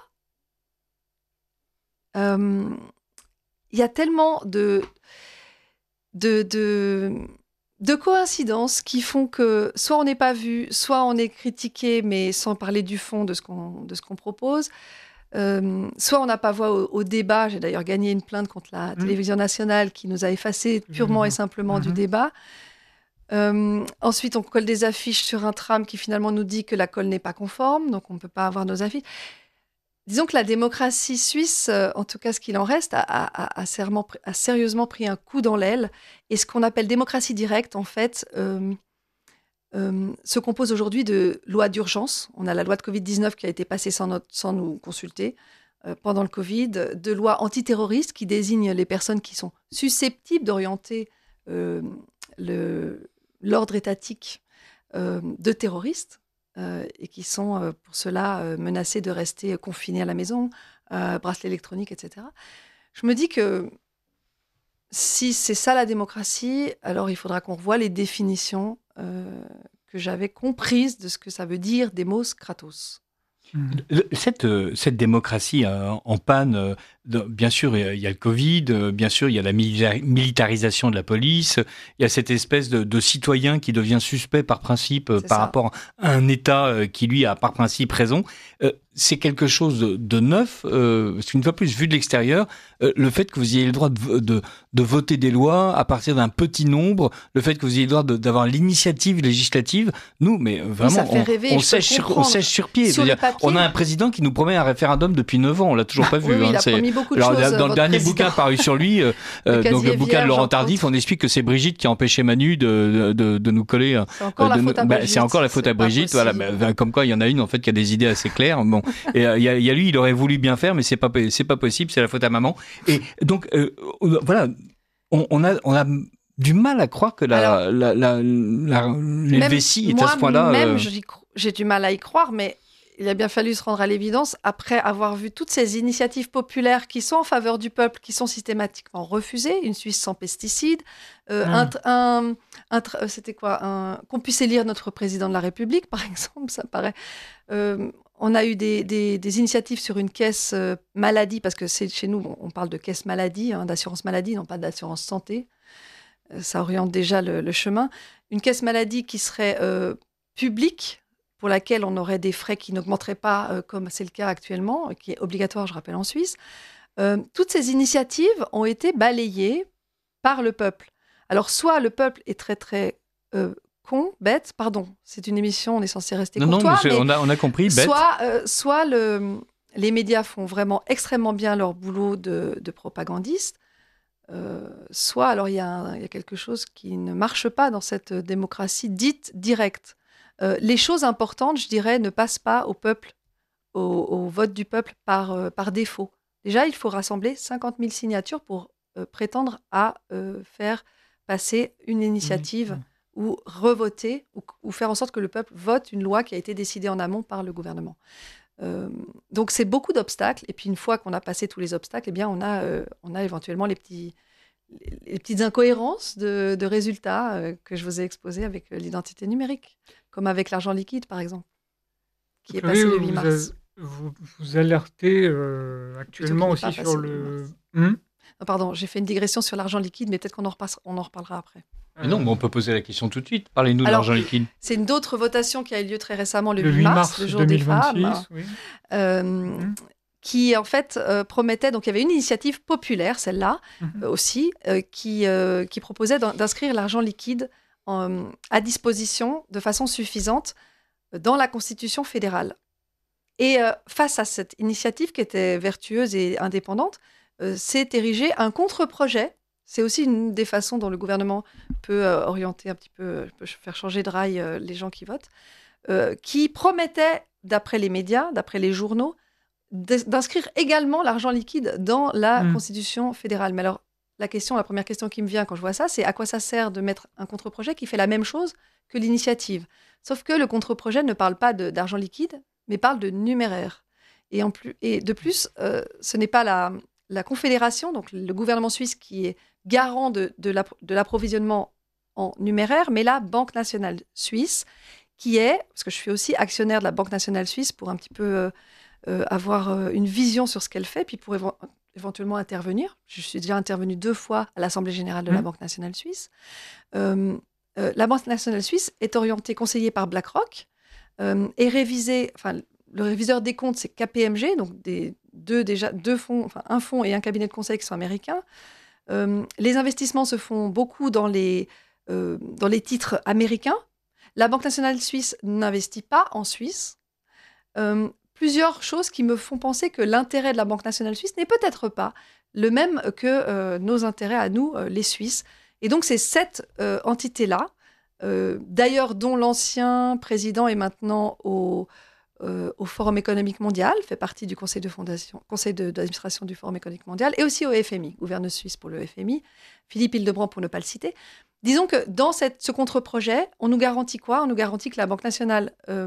euh, il y a tellement de... de, de de coïncidences qui font que soit on n'est pas vu, soit on est critiqué, mais sans parler du fond de ce qu'on, de ce qu'on propose, euh, soit on n'a pas voix au, au débat. J'ai d'ailleurs gagné une plainte contre la mmh. télévision nationale qui nous a effacés purement mmh. et simplement mmh. du débat. Euh, ensuite, on colle des affiches sur un tram qui finalement nous dit que la colle n'est pas conforme, donc on ne peut pas avoir nos affiches. Disons que la démocratie suisse, euh, en tout cas ce qu'il en reste, a, a, a, serment, a sérieusement pris un coup dans l'aile. Et ce qu'on appelle démocratie directe, en fait, euh, euh, se compose aujourd'hui de lois d'urgence. On a la loi de covid dix-neuf qui a été passée sans, notre, sans nous consulter euh, pendant le Covid, de lois antiterroristes qui désignent les personnes qui sont susceptibles d'orienter euh, le, l'ordre étatique euh, de terroristes. Euh, et qui sont euh, pour cela euh, menacés de rester confinés à la maison, euh, bracelet électronique, et cetera. Je me dis que si c'est ça la démocratie, alors il faudra qu'on revoie les définitions euh, que j'avais comprises de ce que ça veut dire Demos Kratos. Cette, cette démocratie en panne, de, bien sûr, il y a le Covid, bien sûr, il y a la militarisation de la police, il y a cette espèce de, de citoyen qui devient suspect par principe C'est par ça. rapport à un État qui, lui, a par principe raison. Euh, c'est quelque chose de, de neuf, euh, parce qu'une fois plus, vu de l'extérieur, euh, le fait que vous ayez le droit de, de, de voter des lois à partir d'un petit nombre, le fait que vous ayez le droit de, d'avoir l'initiative législative, nous, mais vraiment, oui, ça fait rêver, on, on, je sèche peux sur, on sèche sur pied. Sur dire, papier, on a un président qui nous promet un référendum depuis neuf ans, on l'a toujours pas vu. oui, oui, hein, il a c'est... promis beaucoup de Alors, choses. Dans le dernier président. bouquin paru sur lui, euh, le donc le bouquin de Laurent Tardif, on explique que c'est Brigitte qui a empêché Manu de, de, de nous coller. C'est encore, la, de, faute à bah, Brigitte, c'est encore la faute à Brigitte. Voilà, bah, comme quoi il y en a une en fait qui a des idées assez claires. Bon, et il euh, y, y a lui, il aurait voulu bien faire, mais c'est pas c'est pas possible, c'est la faute à maman. Et donc euh, voilà, on, on a on a du mal à croire que la Alors, la, la, la l'Helvétie est à ce point-là. Même, euh... j'ai du mal à y croire, mais il a bien fallu se rendre à l'évidence après avoir vu toutes ces initiatives populaires qui sont en faveur du peuple, qui sont systématiquement refusées. Une Suisse sans pesticides, euh, mmh. un, un, un, c'était quoi, un, qu'on puisse élire notre président de la République, par exemple, ça paraît. Euh, on a eu des, des, des initiatives sur une caisse euh, maladie, parce que c'est, chez nous, on parle de caisse maladie, hein, d'assurance maladie, non pas d'assurance santé. Euh, ça oriente déjà le, le chemin. Une caisse maladie qui serait euh, publique, pour laquelle on aurait des frais qui n'augmenteraient pas, euh, comme c'est le cas actuellement, qui est obligatoire, je rappelle, en Suisse. Euh, toutes ces initiatives ont été balayées par le peuple. Alors, soit le peuple est très, très euh, con, bête, pardon, c'est une émission, on est censé rester non, courtois, non, mais, mais on, a, on a compris, bête. Soit, euh, soit le, les médias font vraiment extrêmement bien leur boulot de, de propagandistes, euh, soit alors il y, y a quelque chose qui ne marche pas dans cette démocratie dite directe. Euh, les choses importantes, je dirais, ne passent pas au peuple, au, au vote du peuple par, euh, par défaut. Déjà, il faut rassembler cinquante mille signatures pour euh, prétendre à euh, faire passer une initiative mmh. ou revoter ou, ou faire en sorte que le peuple vote une loi qui a été décidée en amont par le gouvernement. Euh, donc, c'est beaucoup d'obstacles. Et puis, une fois qu'on a passé tous les obstacles, eh bien, on a, euh, on a éventuellement les petits... les petites incohérences de, de résultats euh, que je vous ai exposés avec euh, l'identité numérique, comme avec l'argent liquide, par exemple, qui est passé oui, le huit mars. Vous, vous alertez euh, actuellement aussi sur le... le hmm non, pardon, j'ai fait une digression sur l'argent liquide, mais peut-être qu'on en, repasse, on en reparlera après. Mais non, mais on peut poser la question tout de suite. Parlez-nous Alors, de l'argent liquide. C'est une autre votation qui a eu lieu très récemment, le, le huit mars, le jour deux mille vingt-six, des femmes. Oui. Euh, mmh. qui en fait euh, promettait, donc il y avait une initiative populaire, celle-là mmh. euh, aussi, euh, qui, euh, qui proposait d'inscrire l'argent liquide en, à disposition de façon suffisante dans la Constitution fédérale. Et euh, face à cette initiative qui était vertueuse et indépendante, euh, s'est érigé un contre-projet. C'est aussi une des façons dont le gouvernement peut euh, orienter un petit peu, peut faire changer de rail euh, les gens qui votent, euh, qui promettait, d'après les médias, d'après les journaux, d'inscrire également l'argent liquide dans la mmh. Constitution fédérale. Mais alors, la question, la première question qui me vient quand je vois ça, c'est à quoi ça sert de mettre un contre-projet qui fait la même chose que l'initiative? Sauf que le contre-projet ne parle pas de, d'argent liquide, mais parle de numéraire. Et, en plus, et de plus, euh, ce n'est pas la, la Confédération, donc le gouvernement suisse, qui est garant de, de, la, de l'approvisionnement en numéraire, mais la Banque nationale suisse, qui est, parce que je suis aussi actionnaire de la Banque nationale suisse pour un petit peu... Euh, Euh, avoir euh, une vision sur ce qu'elle fait, puis pour évo- éventuellement intervenir. Je suis déjà intervenue deux fois à l'Assemblée générale de mmh. la Banque nationale suisse. Euh, euh, la Banque nationale suisse est orientée, conseillée par BlackRock, euh, et révisée, enfin, le réviseur des comptes, c'est K P M G, donc des, deux, déjà, deux fonds, enfin, un fonds et un cabinet de conseil qui sont américains. Euh, les investissements se font beaucoup dans les, euh, dans les titres américains. La Banque nationale suisse n'investit pas en Suisse. Euh, Plusieurs choses qui me font penser que l'intérêt de la Banque nationale suisse n'est peut-être pas le même que euh, nos intérêts à nous, euh, les Suisses. Et donc, c'est cette euh, entité-là, euh, d'ailleurs dont l'ancien président est maintenant au, euh, au Forum économique mondial, fait partie du conseil, de fondation, conseil de, d'administration du Forum économique mondial, et aussi au F M I, gouverneur suisse pour le F M I, Philippe Hildebrand pour ne pas le citer. Disons que dans cette, ce contre-projet, on nous garantit quoi? On nous garantit que la Banque nationale euh,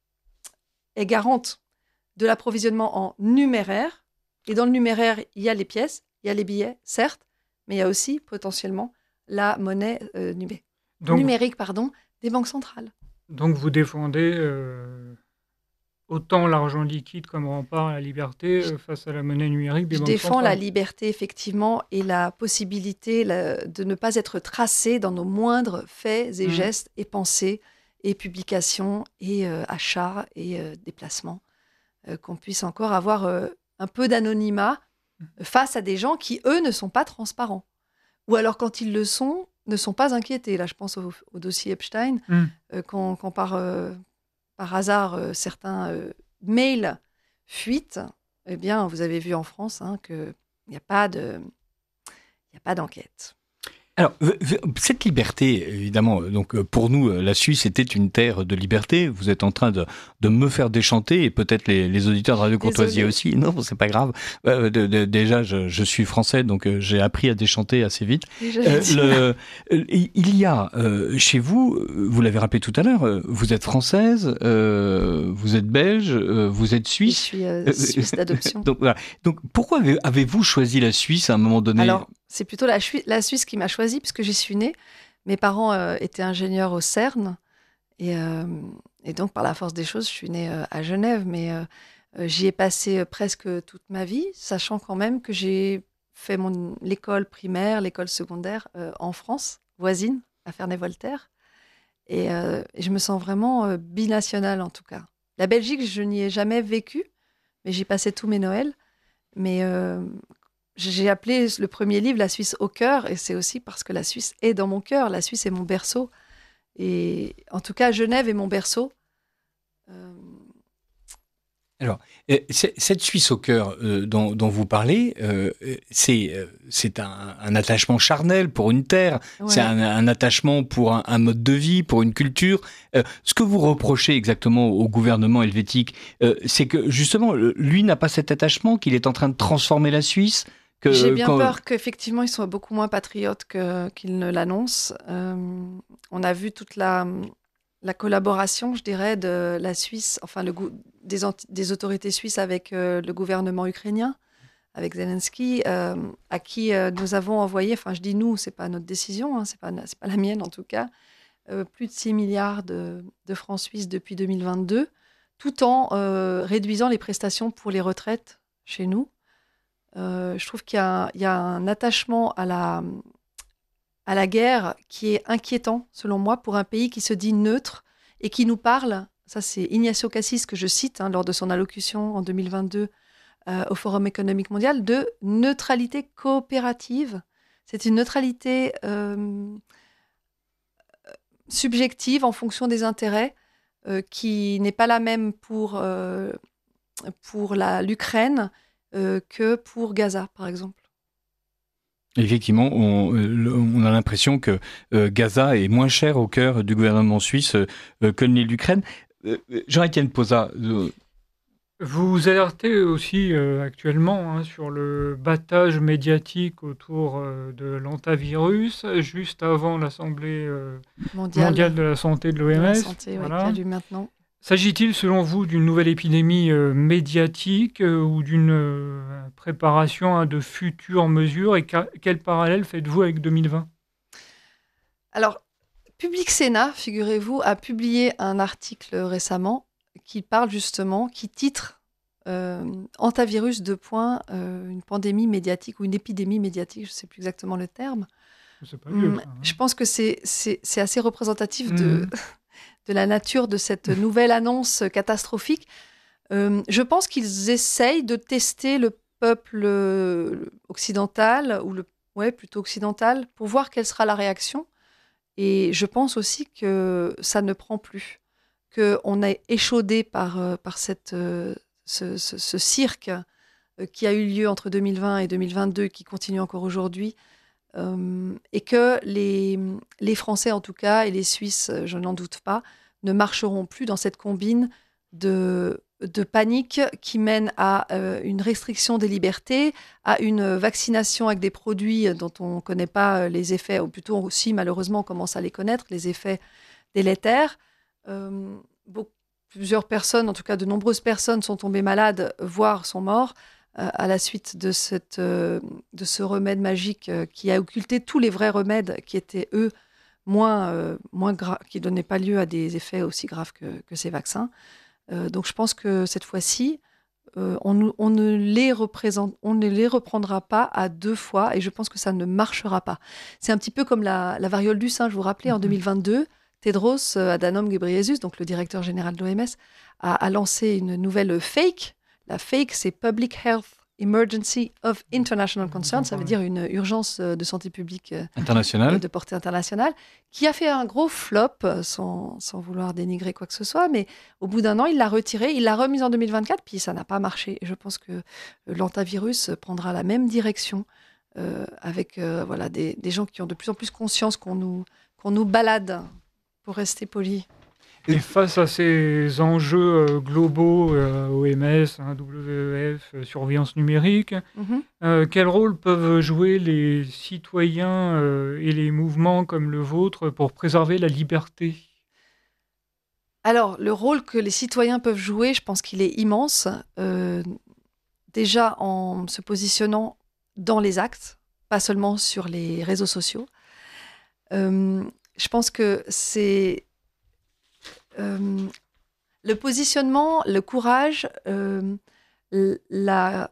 est garante de l'approvisionnement en numéraire. Et dans le numéraire, il y a les pièces, il y a les billets, certes, mais il y a aussi potentiellement la monnaie euh, numé- donc, numérique pardon, des banques centrales. Donc vous défendez euh, autant l'argent liquide comme rempart à la liberté euh, face à la monnaie numérique des Je banques défends centrales. la liberté, effectivement, et la possibilité la- de ne pas être tracé dans nos moindres faits et Mmh. gestes et pensées et publications et euh, achats et euh, déplacements. Euh, qu'on puisse encore avoir euh, un peu d'anonymat face à des gens qui, eux, ne sont pas transparents. Ou alors, quand ils le sont, ne sont pas inquiétés. Là, je pense au, au dossier Epstein, Mmh. euh, quand, quand par, euh, par hasard, euh, certains euh, mails fuitent, eh bien, vous avez vu en France hein, qu'il n'y a pas de, il n'y a pas d'enquête. Alors, v- v- cette liberté, évidemment, euh, donc euh, pour nous, euh, la Suisse était une terre de liberté. Vous êtes en train de, de me faire déchanter, et peut-être les, les auditeurs de Radio Courtoisie Désolée. aussi. Non, c'est pas grave. Euh, de- de- déjà, je, je suis français, donc euh, j'ai appris à déchanter assez vite. Et j'allais Euh, dire- le- euh, il y a euh, chez vous, euh, vous l'avez rappelé tout à l'heure, euh, vous êtes française, euh, vous êtes belge, euh, vous êtes Je suisse. suis euh, suisse d'adoption. Donc, voilà. Donc pourquoi avez- avez-vous choisi la Suisse à un moment donné? Alors, c'est plutôt la, Chui- la Suisse qui m'a choisie, puisque j'y suis née. Mes parents euh, étaient ingénieurs au CERN. Et, euh, et donc, par la force des choses, je suis née euh, à Genève. Mais euh, euh, j'y ai passé euh, presque toute ma vie, sachant quand même que j'ai fait mon, l'école primaire, l'école secondaire euh, en France, voisine, à Ferney-Voltaire. Et, euh, et je me sens vraiment euh, binationale, en tout cas. La Belgique, je n'y ai jamais vécu, mais j'y passais tous mes Noëls. Mais euh, j'ai appelé le premier livre La Suisse au cœur, et c'est aussi parce que la Suisse est dans mon cœur. La Suisse est mon berceau. Et en tout cas, Genève est mon berceau. Euh, Alors, euh, c'est- cette Suisse au cœur euh, dont, dont vous parlez, euh, c'est euh, c'est un, un attachement charnel pour une terre, ouais. c'est un, un attachement pour un, un mode de vie, pour une culture. Euh, ce que vous reprochez exactement au gouvernement helvétique, euh, c'est que justement, le- lui n'a pas cet attachement, qu'il est en train de transformer la Suisse. Que, J'ai bien quand- peur qu'effectivement, ils soient beaucoup moins patriotes que, qu'ils ne l'annoncent. Euh, on a vu toute la, la collaboration, je dirais, de la Suisse, enfin le, gou- des, anti- des autorités suisses avec euh, le gouvernement ukrainien, avec Zelensky, euh, à qui euh, nous avons envoyé, enfin je dis nous, c'est pas notre décision, hein, c'est pas, c'est pas la mienne en tout cas, euh, plus de six milliards de, de francs suisses depuis deux mille vingt-deux, tout en euh, réduisant les prestations pour les retraites chez nous. Euh, je trouve qu'il y a, il y a un attachement à la, à la guerre qui est inquiétant, selon moi, pour un pays qui se dit neutre et qui nous parle, ça c'est Ignacio Cassis que je cite hein, lors de son allocution en deux mille vingt-deux euh, au Forum économique mondial, de neutralité coopérative. C'est une neutralité euh, subjective en fonction des intérêts euh, qui n'est pas la même pour, euh, pour la, l'Ukraine Euh, que pour Gaza, par exemple. Effectivement, on, euh, le- on a l'impression que euh, Gaza est moins cher au cœur du gouvernement suisse euh, euh, que ne l'est l'Ukraine. Euh, Jean-Étienne Posa, euh, Vous alertez aussi euh, actuellement hein, sur le battage médiatique autour euh, de l'antavirus, juste avant l'Assemblée euh, Mondiale, mondiale de la santé de l'O M S. de la santé, ouais, Voilà. qui a lieu maintenant. S'agit-il, selon vous, d'une nouvelle épidémie euh, médiatique euh, ou d'une euh, préparation à de futures mesures? Et ca- quel parallèle faites-vous avec deux mille vingt? Alors, Public Sénat, figurez-vous, a publié un article récemment qui parle justement, qui titre euh, Antavirus, deux points, euh, une pandémie médiatique ou une épidémie médiatique, je ne sais plus exactement le terme. C'est pas vieux, Hum, ça, hein. je pense que c'est, c'est, c'est assez représentatif Mhm. de, de la nature de cette nouvelle annonce catastrophique. Euh, je pense qu'ils essayent de tester le peuple euh, occidental, ou le, ouais, plutôt occidental, pour voir quelle sera la réaction. Et je pense aussi que ça ne prend plus, qu'on est échaudé par, euh, par cette, euh, ce, ce- ce cirque euh, qui a eu lieu entre deux mille vingt et deux mille vingt-deux, qui continue encore aujourd'hui, euh, et que les, les Français, en tout cas, et les Suisses, euh, je n'en doute pas, ne marcheront plus dans cette combine de, de panique qui mène à euh, une restriction des libertés, à une vaccination avec des produits dont on ne connaît pas euh, les effets, ou plutôt aussi, malheureusement, on commence à les connaître, les effets délétères. Euh, beaucoup, plusieurs personnes, en tout cas de nombreuses personnes, sont tombées malades, voire sont morts euh, à la suite de, cette, euh, de ce remède magique euh, qui a occulté tous les vrais remèdes qui étaient, eux, moins, euh, moins graves, qui ne donnaient pas lieu à des effets aussi graves que, que ces vaccins. Euh, donc je pense que cette fois-ci, euh, on, on, ne les représente, on ne les reprendra pas à deux fois et je pense que ça ne marchera pas. C'est un petit peu comme la, la variole du singe. Vous vous rappelez, en deux mille vingt-deux, Tedros Adhanom Ghebreyesus, donc le directeur général de l'O M S, a, a lancé une nouvelle fake. La fake, c'est Public Health Emergency of International Concern, ça veut dire une urgence de santé publique internationale, de portée internationale, qui a fait un gros flop, sans, sans vouloir dénigrer quoi que ce soit, mais au bout d'un an, il l'a retirée, il l'a remise en deux mille vingt-quatre, puis ça n'a pas marché. Et je pense que l'antivirus prendra la même direction, euh, avec euh, voilà, des, des gens qui ont de plus en plus conscience qu'on nous, qu'on nous balade, pour rester poli. Et face à ces enjeux euh, globaux, euh, O M S, hein, W E F, euh, surveillance numérique, mm-hmm. euh, quel rôle peuvent jouer les citoyens euh, et les mouvements comme le vôtre pour préserver la liberté ? Alors, le rôle que les citoyens peuvent jouer, je pense qu'il est immense. Euh, déjà en se positionnant dans les actes, pas seulement sur les réseaux sociaux. Euh, je pense que c'est... Euh, le positionnement, le courage, euh, la,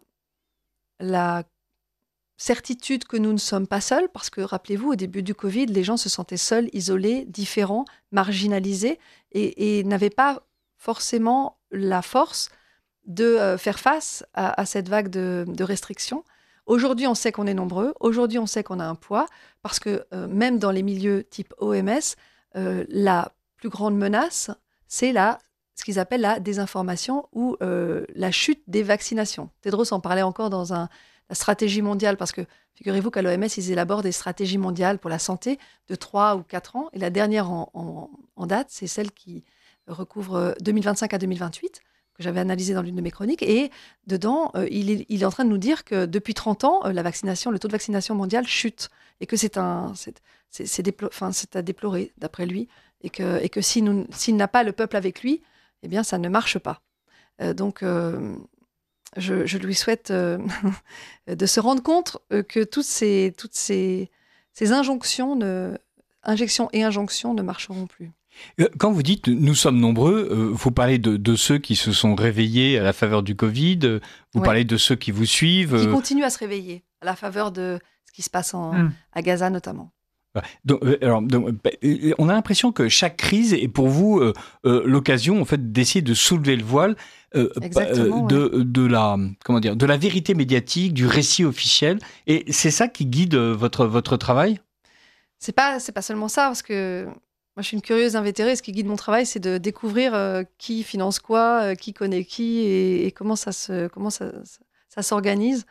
la certitude que nous ne sommes pas seuls, parce que rappelez-vous, au début du Covid, les gens se sentaient seuls, isolés, différents, marginalisés, et, et n'avaient pas forcément la force de euh, faire face à, à cette vague de, de restrictions. Aujourd'hui, on sait qu'on est nombreux, aujourd'hui, on sait qu'on a un poids, parce que euh, même dans les milieux type O M S, euh, la plus grande menace, c'est la, ce qu'ils appellent la désinformation ou euh, la chute des vaccinations. Tedros en parlait encore dans un, la stratégie mondiale, parce que figurez-vous qu'à l'O M S, ils élaborent des stratégies mondiales pour la santé de trois ou quatre ans, et la dernière en, en, en date, c'est celle qui recouvre deux mille vingt-cinq à deux mille vingt-huit, que j'avais analysée dans l'une de mes chroniques, et dedans, euh, il, est, il est en train de nous dire que depuis trente ans, euh, la vaccination, le taux de vaccination mondial chute, et que c'est, un, c'est, c'est, c'est, déplo- enfin, c'est à déplorer, d'après lui, et que, et que si nous, s'il n'a pas le peuple avec lui, eh bien, ça ne marche pas. Euh, donc, euh, je, je lui souhaite euh, de se rendre compte que toutes ces, toutes ces, ces injonctions, ne, injections et injonctions ne marcheront plus. Quand vous dites « nous sommes nombreux euh, », vous parlez de, de ceux qui se sont réveillés à la faveur du Covid, vous ouais. parlez de ceux qui vous suivent. Qui continuent à se réveiller à la faveur de ce qui se passe en, mmh. à Gaza notamment. Donc, alors, donc, on a l'impression que chaque crise est pour vous euh, euh, l'occasion en fait d'essayer de soulever le voile euh, euh, de, ouais. de la comment dire de la vérité médiatique, du récit officiel, et c'est ça qui guide votre votre travail. C'est pas c'est pas seulement ça, parce que moi je suis une curieuse invétérée. Ce qui guide mon travail, c'est de découvrir euh, qui finance quoi, euh, qui connaît qui, et, et comment ça se comment ça ça, ça s'organise.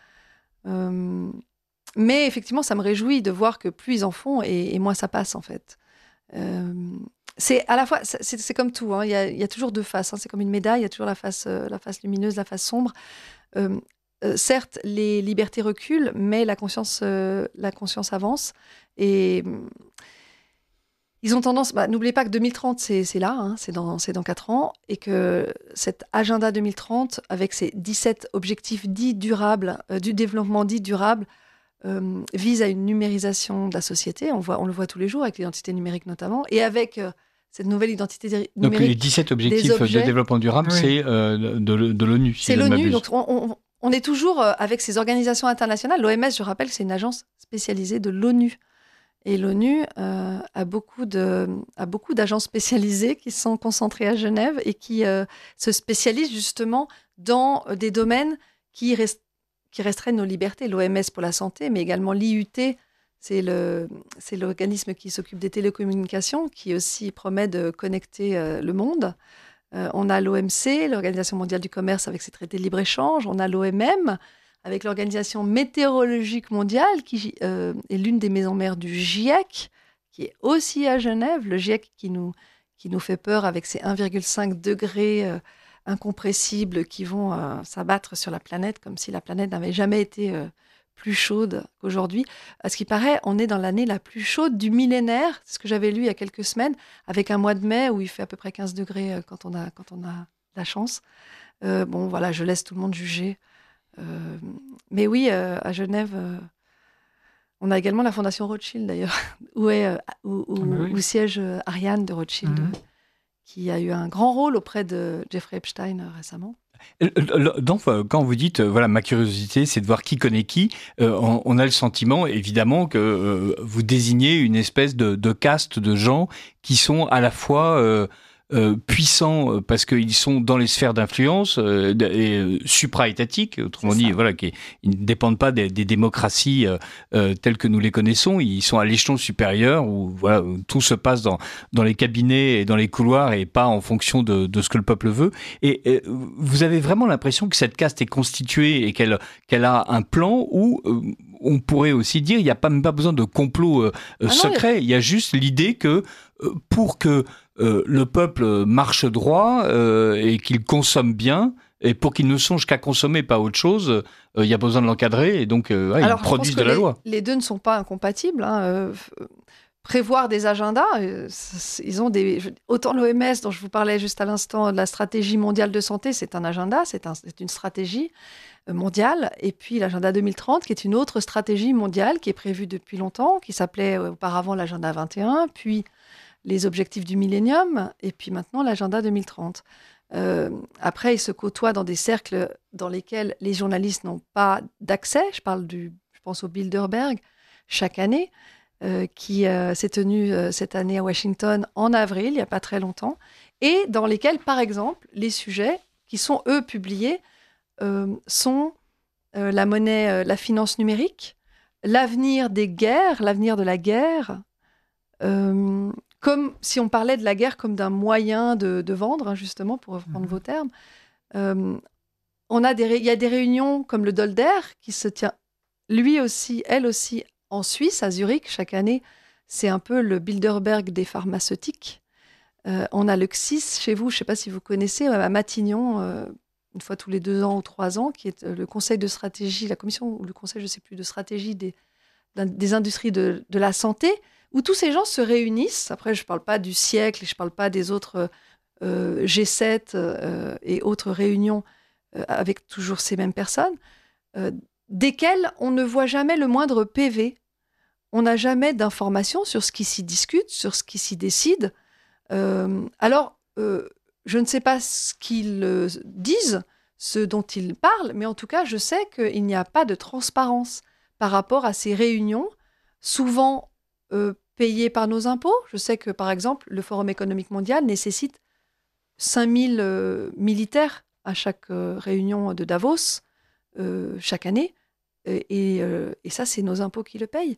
Euh, Mais effectivement, ça me réjouit de voir que plus ils en font et, et moins ça passe, en fait. Euh, c'est à la fois, c'est, c'est comme tout, hein, il y a, il y a toujours deux faces. Hein, c'est comme une médaille, il y a toujours la face, euh, la face lumineuse, la face sombre. Euh, euh, certes, les libertés reculent, mais la conscience, euh, la conscience avance. Et euh, ils ont tendance... Bah, n'oubliez pas que deux mille trente, c'est, c'est là, hein, c'est, dans, c'est dans quatre ans, et que cet agenda deux mille trente, avec ses dix-sept objectifs dits durables, euh, du développement dit durable, Euh, vise à une numérisation de la société. On, voit, on le voit tous les jours avec l'identité numérique notamment, et avec euh, cette nouvelle identité numérique. Donc les dix-sept objectifs objets, de développement durable, oui. c'est euh, de, de l'ONU. Si c'est l'ONU, donc on, on, on est toujours euh, avec ces organisations internationales. L'O M S, je rappelle, c'est une agence spécialisée de l'ONU. Et l'ONU euh, a, beaucoup de, a beaucoup d'agences spécialisées qui sont concentrées à Genève et qui euh, se spécialisent justement dans des domaines qui restent qui restreignent nos libertés, l'O M S pour la santé, mais également l'I U T, c'est, le, c'est l'organisme qui s'occupe des télécommunications, qui aussi promet de connecter euh, le monde. Euh, on a l'O M C, l'Organisation mondiale du commerce, avec ses traités de libre-échange. On a l'O M M, avec l'Organisation météorologique mondiale, qui euh, est l'une des maisons mères du GIEC, qui est aussi à Genève. Le GIEC qui nous, qui nous fait peur avec ses un virgule cinq degrés euh, incompressibles qui vont euh, s'abattre sur la planète, comme si la planète n'avait jamais été euh, plus chaude qu'aujourd'hui. À ce qui paraît, on est dans l'année la plus chaude du millénaire. C'est ce que j'avais lu il y a quelques semaines, avec un mois de mai où il fait à peu près quinze degrés euh, quand on a, quand on a la chance. Euh, bon, voilà, je laisse tout le monde juger. Euh, mais oui, euh, à Genève, euh, on a également la Fondation Rothschild, d'ailleurs, où, est, euh, où, où, ah oui. où siège euh, Ariane de Rothschild, mmh. qui a eu un grand rôle auprès de Jeffrey Epstein euh, récemment. Donc, quand vous dites, voilà, ma curiosité, c'est de voir qui connaît qui, euh, on, on a le sentiment, évidemment, que euh, vous désignez une espèce de, de caste de gens qui sont à la fois euh, euh, puissants parce qu'ils sont dans les sphères d'influence euh, et euh, supra-étatiques, autrement dit, voilà, qui ils ne dépendent pas des, des démocraties euh, euh, telles que nous les connaissons. Ils sont à l'échelon supérieur où, voilà, où tout se passe dans dans les cabinets et dans les couloirs et pas en fonction de, de ce que le peuple veut. Et, et vous avez vraiment l'impression que cette caste est constituée et qu'elle qu'elle a un plan où euh, on pourrait aussi dire il n'y a pas même pas besoin de complot euh, ah secret. Non, il y a juste l'idée que euh, pour que euh, le peuple marche droit euh, et qu'il consomme bien, et pour qu'il ne songe qu'à consommer, pas autre chose, euh, il y a besoin de l'encadrer et donc euh, ouais, Alors, ils produisent de la les, loi. Les deux ne sont pas incompatibles. Hein, euh, prévoir des agendas, euh, ils ont des autant l'O M S dont je vous parlais juste à l'instant de la stratégie mondiale de santé, c'est un agenda, c'est, un, c'est une stratégie mondiale, et puis l'agenda deux mille trente qui est une autre stratégie mondiale qui est prévue depuis longtemps, qui s'appelait auparavant l'agenda vingt et un, puis les objectifs du millénium, et puis maintenant l'agenda deux mille trente. Euh, après, ils se côtoient dans des cercles dans lesquels les journalistes n'ont pas d'accès. Je parle du, je pense au Bilderberg chaque année, euh, qui euh, s'est tenu euh, cette année à Washington en avril, il n'y a pas très longtemps, et dans lesquels, par exemple, les sujets qui sont eux publiés euh, sont euh, la monnaie, euh, la finance numérique, l'avenir des guerres, l'avenir de la guerre. Euh, Comme si on parlait de la guerre comme d'un moyen de, de vendre, hein, justement, pour reprendre mmh. vos termes. Euh, on a des ré... Il y a des réunions comme le Dolder, qui se tient, lui aussi, elle aussi, en Suisse, à Zurich, chaque année. C'est un peu le Bilderberg des pharmaceutiques. Euh, on a le C I S chez vous, je ne sais pas si vous connaissez, à Matignon, euh, une fois tous les deux ans ou trois ans, qui est le conseil de stratégie, la commission, ou le conseil, je ne sais plus, de stratégie des, des industries de, de la santé, où tous ces gens se réunissent. Après, je ne parle pas du siècle, je ne parle pas des autres euh, G sept euh, et autres réunions euh, avec toujours ces mêmes personnes, euh, desquelles on ne voit jamais le moindre P V. On n'a jamais d'informations sur ce qui s'y discute, sur ce qui s'y décide. Euh, alors, euh, je ne sais pas ce qu'ils euh, disent, ce dont ils parlent, mais en tout cas, je sais qu'il n'y a pas de transparence par rapport à ces réunions, souvent Euh, payés par nos impôts. Je sais que, par exemple, le Forum économique mondial nécessite cinq mille euh, militaires à chaque euh, réunion de Davos, euh, chaque année. Et, et, euh, et ça, c'est nos impôts qui le payent.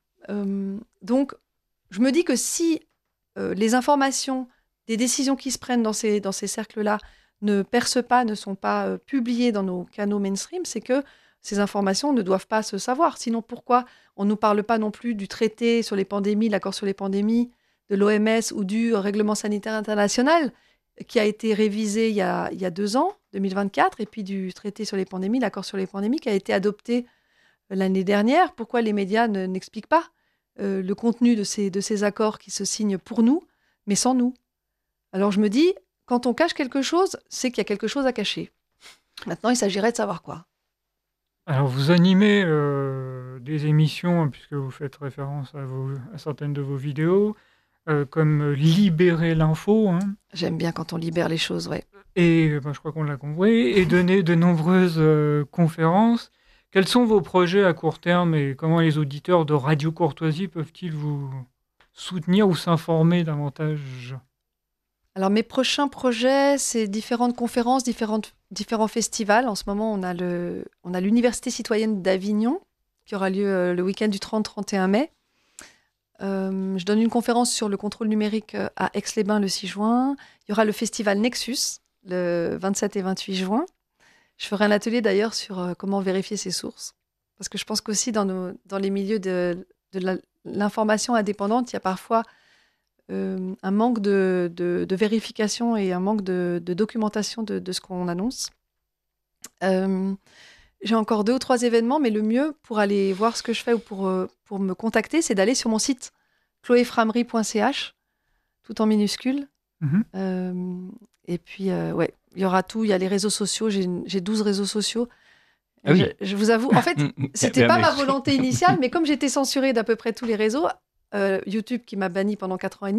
Euh, donc, je me dis que si euh, les informations, des décisions qui se prennent dans ces, dans ces cercles-là ne percent pas, ne sont pas euh, publiées dans nos canaux mainstream, c'est que ces informations ne doivent pas se savoir. Sinon, pourquoi on ne nous parle pas non plus du traité sur les pandémies, l'accord sur les pandémies de l'O M S ou du règlement sanitaire international qui a été révisé il y a, il y a deux ans, deux mille vingt-quatre, et puis du traité sur les pandémies, l'accord sur les pandémies qui a été adopté l'année dernière. Pourquoi les médias ne, n'expliquent pas euh, le contenu de ces, de ces accords qui se signent pour nous, mais sans nous? Alors je me dis, quand on cache quelque chose, c'est qu'il y a quelque chose à cacher. Maintenant, il s'agirait de savoir quoi. Alors, vous animez euh, des émissions, puisque vous faites référence à, vos, à certaines de vos vidéos, euh, comme Libérer l'info. Hein. J'aime bien quand on libère les choses, ouais. Et ben, je crois qu'on l'a compris. Et donner de nombreuses euh, conférences. Quels sont vos projets à court terme et comment les auditeurs de Radio Courtoisie peuvent-ils vous soutenir ou s'informer davantage ? Alors, mes prochains projets, c'est différentes conférences, différentes, différents festivals. En ce moment, on a, le, on a l'Université citoyenne d'Avignon, qui aura lieu euh, le week-end du trente trente et un mai. Euh, je donne une conférence sur le contrôle numérique à Aix-les-Bains le six juin. Il y aura le festival Nexus, le vingt-sept et vingt-huit juin. Je ferai un atelier d'ailleurs sur euh, comment vérifier ses sources. Parce que je pense qu'aussi dans, nos, dans les milieux de, de la, l'information indépendante, il y a parfois... Euh, un manque de, de, de vérification et un manque de, de documentation de, de ce qu'on annonce. Euh, j'ai encore deux ou trois événements, mais le mieux pour aller voir ce que je fais ou pour, euh, pour me contacter, c'est d'aller sur mon site chloé framery point c h, tout en minuscules. Mm-hmm. Euh, et puis, euh, ouais, il y aura tout. Il y a les réseaux sociaux. J'ai, j'ai douze réseaux sociaux. Ah oui. je, je vous avoue, en fait, c'était pas ma volonté initiale, mais comme j'étais censurée d'à peu près tous les réseaux, Euh, YouTube qui m'a banni pendant quatre ans et demi,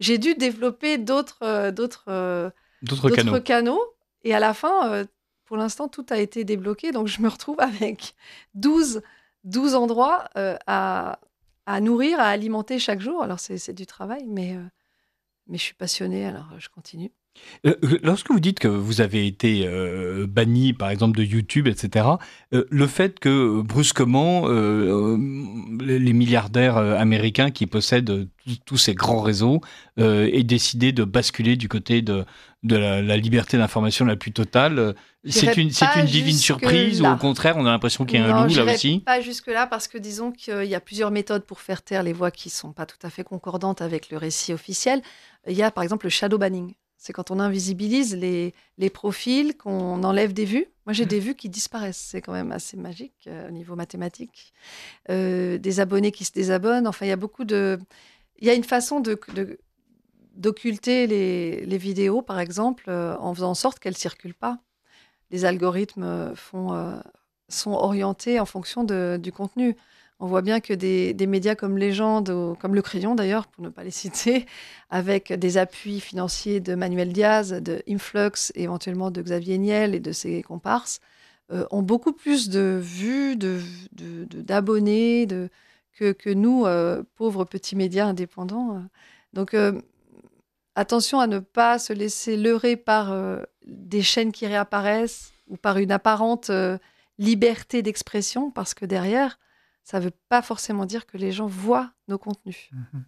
j'ai dû développer d'autres, euh, d'autres, euh, D'autres, d'autres canaux. canaux. Et à la fin, euh, pour l'instant, tout a été débloqué. Donc, je me retrouve avec douze, douze endroits euh, à, à nourrir, à alimenter chaque jour. Alors, c'est, c'est du travail, mais, euh, mais je suis passionnée, alors euh, je continue. Euh, Lorsque vous dites que vous avez été euh, banni, par exemple, de YouTube, et cetera, euh, le fait que euh, brusquement, euh, euh, les les milliardaires euh, américains qui possèdent euh, tous tous ces grands réseaux euh, aient décidé de basculer du côté de, de la, la liberté d'information la plus totale, euh, c'est J'irai une, c'est pas une divine surprise ou jusque-là. au contraire, on a l'impression qu'il y a un Non, loup là j'irai aussi? pas jusque-là parce que disons qu'il y a plusieurs méthodes pour faire taire les voix qui sont pas tout à fait concordantes avec le récit officiel. Il y a par exemple le shadow banning. C'est quand on invisibilise les, les profils, qu'on enlève des vues. Moi, j'ai des vues qui disparaissent. C'est quand même assez magique euh, au niveau mathématique. Euh, des abonnés qui se désabonnent. Enfin, il y a beaucoup de... Il y a une façon de, de- d'occulter les, les vidéos, par exemple, euh, en faisant en sorte qu'elles ne circulent pas. Les algorithmes euh, font, euh, sont orientés en fonction de- du contenu. On voit bien que des, des médias comme Légende, ou comme Le Crayon d'ailleurs, pour ne pas les citer, avec des appuis financiers de Manuel Diaz, de Influx et éventuellement de Xavier Niel et de ses comparses, euh, ont beaucoup plus de vues, de, de- de- d'abonnés de, que, que nous, euh, pauvres petits médias indépendants. Donc, euh, attention à ne pas se laisser leurrer par euh, des chaînes qui réapparaissent ou par une apparente euh, liberté d'expression, parce que derrière, ça ne veut pas forcément dire que les gens voient nos contenus. Mhm.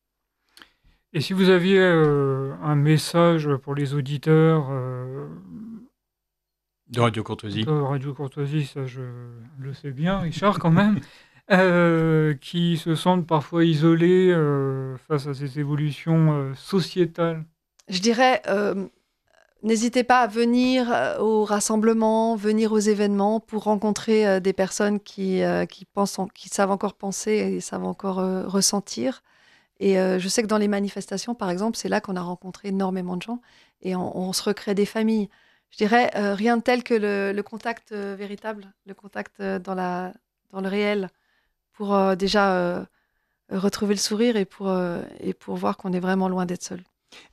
Et si vous aviez euh, un message pour les auditeurs euh, De Radio Courtoisie. de Radio Courtoisie, ça je le sais bien, Richard, quand même, euh, qui se sentent parfois isolés euh, face à ces évolutions euh, sociétales. Je dirais, euh, n'hésitez pas à venir euh, au rassemblement, venir aux événements pour rencontrer euh, des personnes qui, euh, qui, pensent en- qui savent encore penser et savent encore euh, ressentir. Et euh, je sais que dans les manifestations, par exemple, c'est là qu'on a rencontré énormément de gens et on, on se recrée des familles. Je dirais euh, rien de tel que le, le contact euh, véritable, le contact euh, dans, la, dans le réel, pour euh, déjà euh, retrouver le sourire et pour, euh, et pour voir qu'on est vraiment loin d'être seul.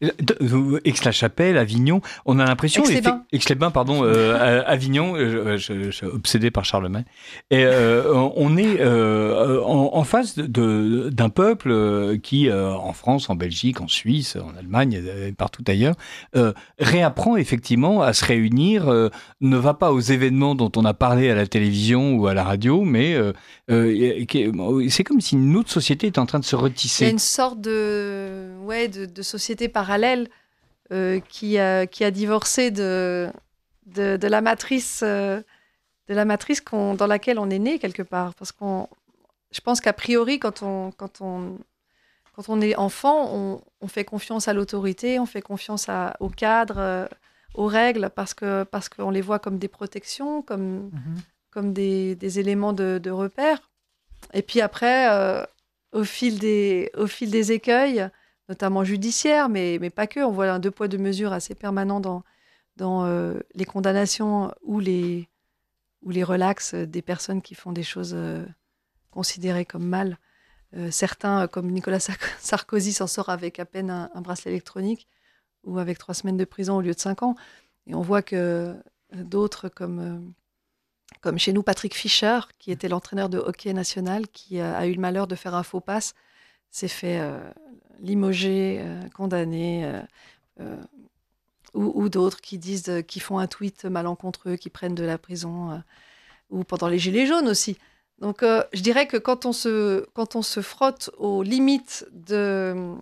Euh, Aix-la-Chapelle, Avignon, on a l'impression... Aix-les-Bains. effe- Aix-les-Bains, pardon, euh, Avignon, euh, je, je suis obsédé par Charlemagne. Et euh, on est euh, en, en face de- de- d'un peuple euh, qui, euh, en France, en Belgique, en Suisse, en Allemagne, et partout ailleurs, euh, réapprend effectivement à se réunir, euh, ne va pas aux événements dont on a parlé à la télévision ou à la radio, mais euh, euh, qui- c'est comme si une autre société était en train de se Il y a retisser. une sorte de, ouais, de, de société parallèle euh, qui, a, qui a divorcé de, de, de la matrice, euh, de la matrice qu'on, dans laquelle on est né quelque part. Parce qu'on, je pense qu'a priori, quand on, quand on, quand on est enfant, on, on fait confiance à l'autorité, on fait confiance à, au cadre, euh, aux règles, parce que, parce qu'on les voit comme des protections, comme, Mhm. comme des, des éléments de, de repère. Et puis après, euh, au fil des, au fil des écueils, notamment judiciaires, mais, mais pas que, on voit un deux poids, deux mesures assez permanent dans, dans euh, les condamnations ou les, ou les relax des personnes qui font des choses euh, considérées comme mal. Euh, certains, comme Nicolas Sarkozy, s'en sort avec à peine un, un bracelet électronique ou avec trois semaines de prison au lieu de cinq ans. Et on voit que d'autres, comme... euh, comme chez nous, Patrick Fischer, qui était l'entraîneur de hockey national, qui a, a eu le malheur de faire un faux passe, s'est fait euh, limoger, euh, condamner, euh, euh, ou, ou d'autres qui disent, euh, qui font un tweet malencontreux, qui prennent de la prison, euh, ou pendant les Gilets jaunes aussi. Donc, euh, je dirais que quand on se, quand on se frotte aux limites de,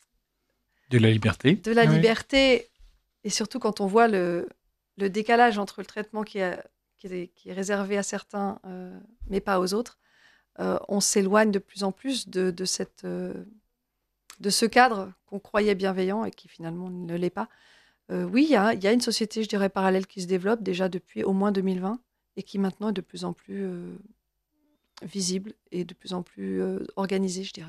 De la liberté. de la Oui. liberté, et surtout quand on voit le, le décalage entre le traitement qui, a- qui est, qui est réservé à certains, euh, mais pas aux autres, euh, on s'éloigne de plus en plus de, de, cette, euh, de ce cadre qu'on croyait bienveillant et qui finalement ne l'est pas. Euh, oui, il y a, il y a une société, je dirais, parallèle qui se développe déjà depuis au moins deux mille vingt et qui maintenant est de plus en plus euh, visible et de plus en plus euh, organisée, je dirais.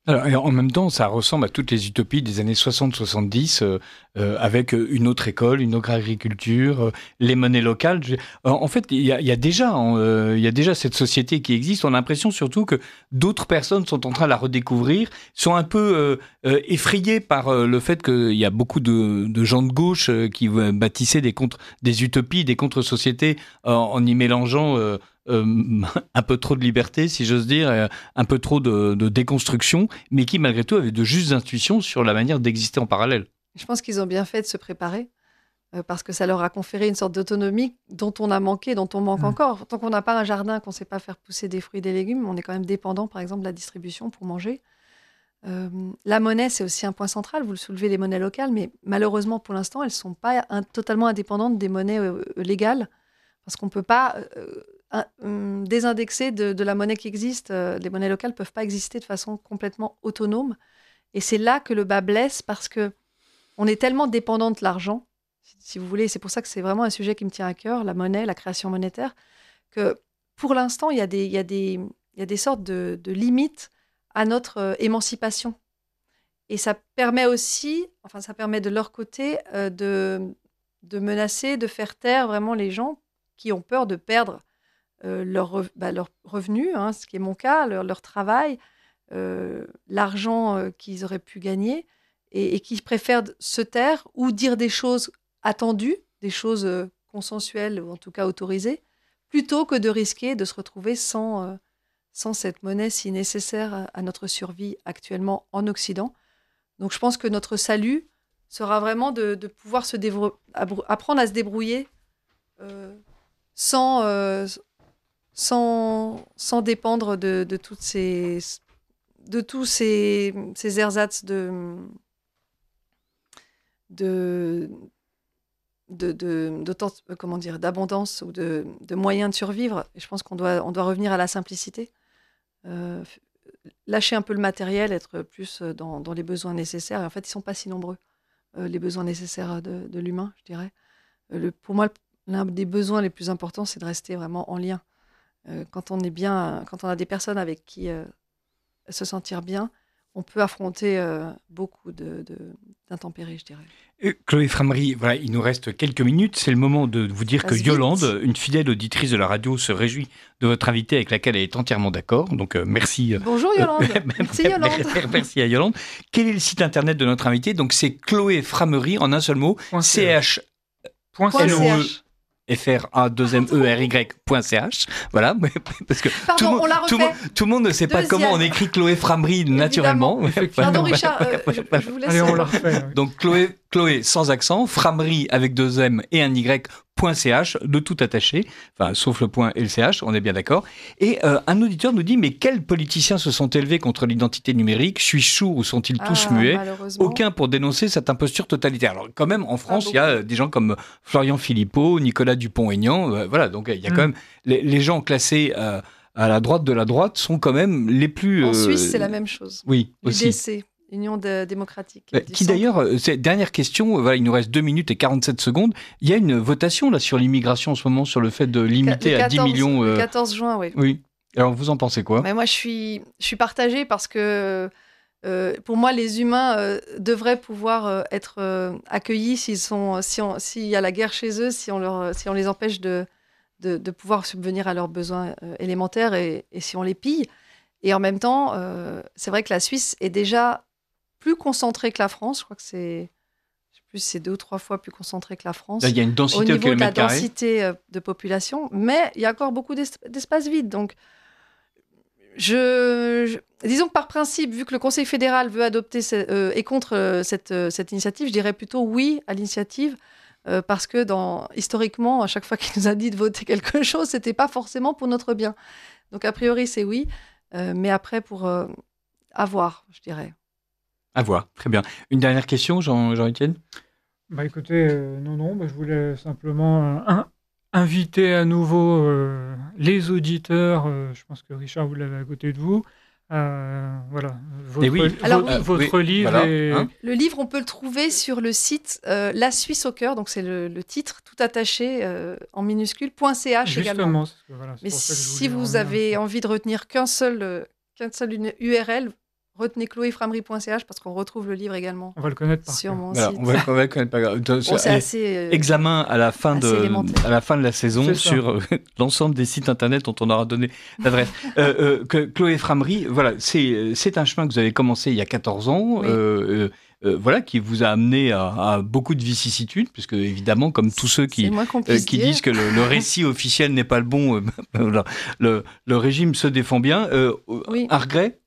Alors, et en même temps, ça ressemble à toutes les utopies des années soixante soixante-dix, euh, euh, avec une autre école, une autre agriculture, euh, les monnaies locales. Je- En fait, il y a, il y a déjà, euh, il y a déjà cette société qui existe. On a l'impression surtout que d'autres personnes sont en train de la redécouvrir, sont un peu euh, euh, effrayées par euh, le fait qu'il y a beaucoup de, de gens de gauche euh, qui euh, bâtissaient des contre, des utopies, des contre-sociétés euh, en y mélangeant euh, euh, un peu trop de liberté, si j'ose dire, et un peu trop de, de déconstruction, mais qui malgré tout avaient de justes intuitions sur la manière d'exister en parallèle. Je pense qu'ils ont bien fait de se préparer euh, parce que ça leur a conféré une sorte d'autonomie dont on a manqué, dont on manque Mmh. encore. Tant qu'on n'a pas un jardin, qu'on ne sait pas faire pousser des fruits et des légumes, on est quand même dépendant, par exemple, de la distribution pour manger. Euh, la monnaie, c'est aussi un point central. Vous le soulevez, les monnaies locales, mais malheureusement, pour l'instant, elles ne sont pas un- totalement indépendantes des monnaies euh, légales parce qu'on ne peut pas euh, un- hum, désindexer de, de la monnaie qui existe. Euh, les monnaies locales ne peuvent pas exister de façon complètement autonome. Et c'est là que le bas blesse parce que on est tellement dépendant de l'argent, si, si vous voulez. C'est pour ça que c'est vraiment un sujet qui me tient à cœur, la monnaie, la création monétaire, que pour l'instant, il y a des, il y a des, il y a des sortes de, de limites à notre euh, émancipation. Et ça permet aussi, enfin, ça permet de leur côté euh, de, de menacer, de faire taire vraiment les gens qui ont peur de perdre euh, leur, rev- bah, leur revenu, hein, ce qui est mon cas, leur, leur travail, euh, l'argent euh, qu'ils auraient pu gagner, et, et qui préfèrent se taire ou dire des choses attendues, des choses euh, consensuelles ou en tout cas autorisées, plutôt que de risquer de se retrouver sans, euh, sans cette monnaie si nécessaire à, à notre survie actuellement en Occident. Donc je pense que notre salut sera vraiment de, de pouvoir se dévrou- abrou- apprendre à se débrouiller euh, sans, euh, sans, sans dépendre de, de toutes ces, de tous ces, ces ersatz de, de, de, de, d'autant- euh, comment dire, d'abondance ou de, de moyens de survivre. Et je pense qu'on doit, on doit revenir à la simplicité. Euh, f- lâcher un peu le matériel, être plus dans, dans les besoins nécessaires. Et en fait, ils ne sont pas si nombreux, euh, les besoins nécessaires de, de l'humain, je dirais. Euh, le, pour moi, le- l'un des besoins les plus importants, c'est de rester vraiment en lien. Euh, quand on est bien, quand on a des personnes avec qui euh, se sentir bien, on peut affronter euh, beaucoup de, de, d'intempéries, je dirais. Euh, Chloé Framery, voilà, il nous reste quelques minutes. C'est le moment de vous dire que Passe vite. Yolande, une fidèle auditrice de la radio, se réjouit de votre invité avec laquelle elle est entièrement d'accord. Donc euh, merci. euh, Bonjour Yolande. Merci Yolande. Merci à Yolande. Quel est le site internet de notre invité? Donc c'est Chloé Framery en un seul mot. Point C H Point Point L O E ch. F R A deux M E R Y point C H. Voilà, parce que Pardon, tout, le monde, on la tout, le monde, refait. tout le monde ne sait pas Deuxième. comment on écrit Chloé Framery naturellement. Effectivement. Pardon Richard, euh, je, je vous laisse. Allez, on la refait. ouais. Donc Chloé, Chloé sans accent, Framery avec deux M et un Y, point C H, de tout attaché, enfin sauf le point et le C H, on est bien d'accord. Et euh, un auditeur nous dit, mais quels politiciens se sont élevés contre l'identité numérique? Suis-je sourd ou sont-ils tous Ah, muets? malheureusement. Aucun pour dénoncer cette imposture totalitaire. Alors quand même, en France, il y a beaucoup. euh, des gens comme Florian Philippot, Nicolas Dupont-Aignan, euh, voilà, donc il y a Mm. quand même les, les gens classés euh, à la droite de la droite sont quand même les plus... En euh, Suisse, c'est la même chose. Oui, aussi. L'U D C, Union de- démocratique. Euh, du Qui centre. d'ailleurs, euh, c'est- dernière question, euh, voilà, il nous reste deux minutes et quarante-sept secondes. Il y a une votation là sur l'immigration en ce moment, sur le fait de limiter Le à dix quatorze millions. Le euh, quatorze juin, oui. Oui. Alors vous en pensez quoi? Mais moi, je suis, je suis partagée parce que euh, pour moi, les humains euh, devraient pouvoir euh, être euh, accueillis s'ils sont, si on, s'il y a la guerre chez eux, si on, leur, si on les empêche de, de, de pouvoir subvenir à leurs besoins euh, élémentaires et, et si on les pille. Et en même temps, euh, c'est vrai que la Suisse est déjà plus concentrée que la France. Je crois que c'est, je sais plus, c'est deux ou trois fois plus concentré que la France. Là, il y a une Au densité au, niveau de la kilomètre carré. densité euh, de population, mais il y a encore beaucoup d'es- d'espaces vides. Donc, je, je- disons que par principe, vu que le Conseil fédéral veut adopter ce- euh, est contre euh, cette, euh, cette initiative, je dirais plutôt oui à l'initiative, euh, parce que dans, historiquement, à chaque fois qu'il nous a dit de voter quelque chose, c'était pas forcément pour notre bien. Donc, a priori, c'est oui, euh, mais après, pour euh, avoir, je dirais. À voir, très bien. Une dernière question, Jean- Jean-Étienne? Bah écoutez, euh, non, non, bah, je voulais simplement euh, un- inviter à nouveau euh, les auditeurs, euh, je pense que Richard, vous l'avez à côté de vous, euh, voilà, votre, Eh oui. votre- Alors, oui. votre Oui, livre voilà, est... hein. Le livre, on peut le trouver sur le site euh, La Suisse au cœur, donc c'est le, le titre, tout attaché euh, en minuscule, .ch également. Justement, c'est- voilà, c'est Mais pour ça que je si voulais vous revenir avez sur- envie de retenir qu'un seul, euh, qu'un seul une U R L, retenez chloé framery point c h parce qu'on retrouve le livre également. On va le connaître par sur cœur. mon Voilà, site. on va, on va le connaître pas grave. Bon, c'est assez, euh, Examen à la fin assez de élémentaire. à la fin de la saison C'est ça. sur euh, l'ensemble des sites internet dont on aura donné l'adresse. euh, euh, que Chloé Framery, voilà, c'est c'est un chemin que vous avez commencé il y a quatorze ans. Oui. Euh, euh, Euh, voilà, qui vous a amené à, à beaucoup de vicissitudes, puisque évidemment, comme tous ceux qui, C'est moins qu'on euh, puisse qui dire. disent que le, le récit officiel n'est pas le bon, euh, le, le, le régime se défend bien. Euh, Oui. Un regret?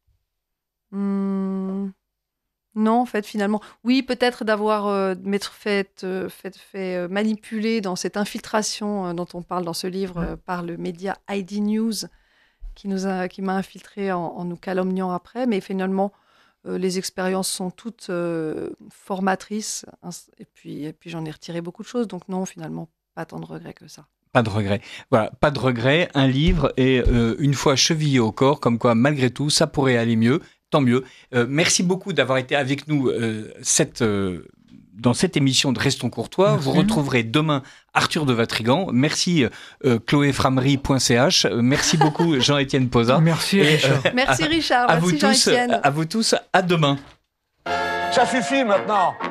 Hmm, non, en fait, finalement. Oui, peut-être d'avoir euh, m'être fait, euh, fait, fait euh, manipuler dans cette infiltration euh, dont on parle dans ce livre euh, par le média I D News qui, nous a, qui m'a infiltré en, en nous calomniant après. Mais finalement, euh, les expériences sont toutes euh, formatrices. Hein, et puis, et puis j'en ai retiré beaucoup de choses. Donc non, finalement, pas tant de regrets que ça. Pas de regret. Voilà, pas de regret. Un livre et euh, une fois chevillé au corps, comme quoi, malgré tout, ça pourrait aller mieux. Tant mieux. Euh, merci beaucoup d'avoir été avec nous euh, cette, euh, dans cette émission de Restons Courtois. Merci. Vous retrouverez demain Arthur de Vatrigan. Merci euh, chloé framery point c h. Euh, merci beaucoup Jean-Étienne Posa. Merci, Et, Richard. Merci Richard, À merci vous tous, Jean-Étienne. à vous tous, à demain. Ça suffit maintenant.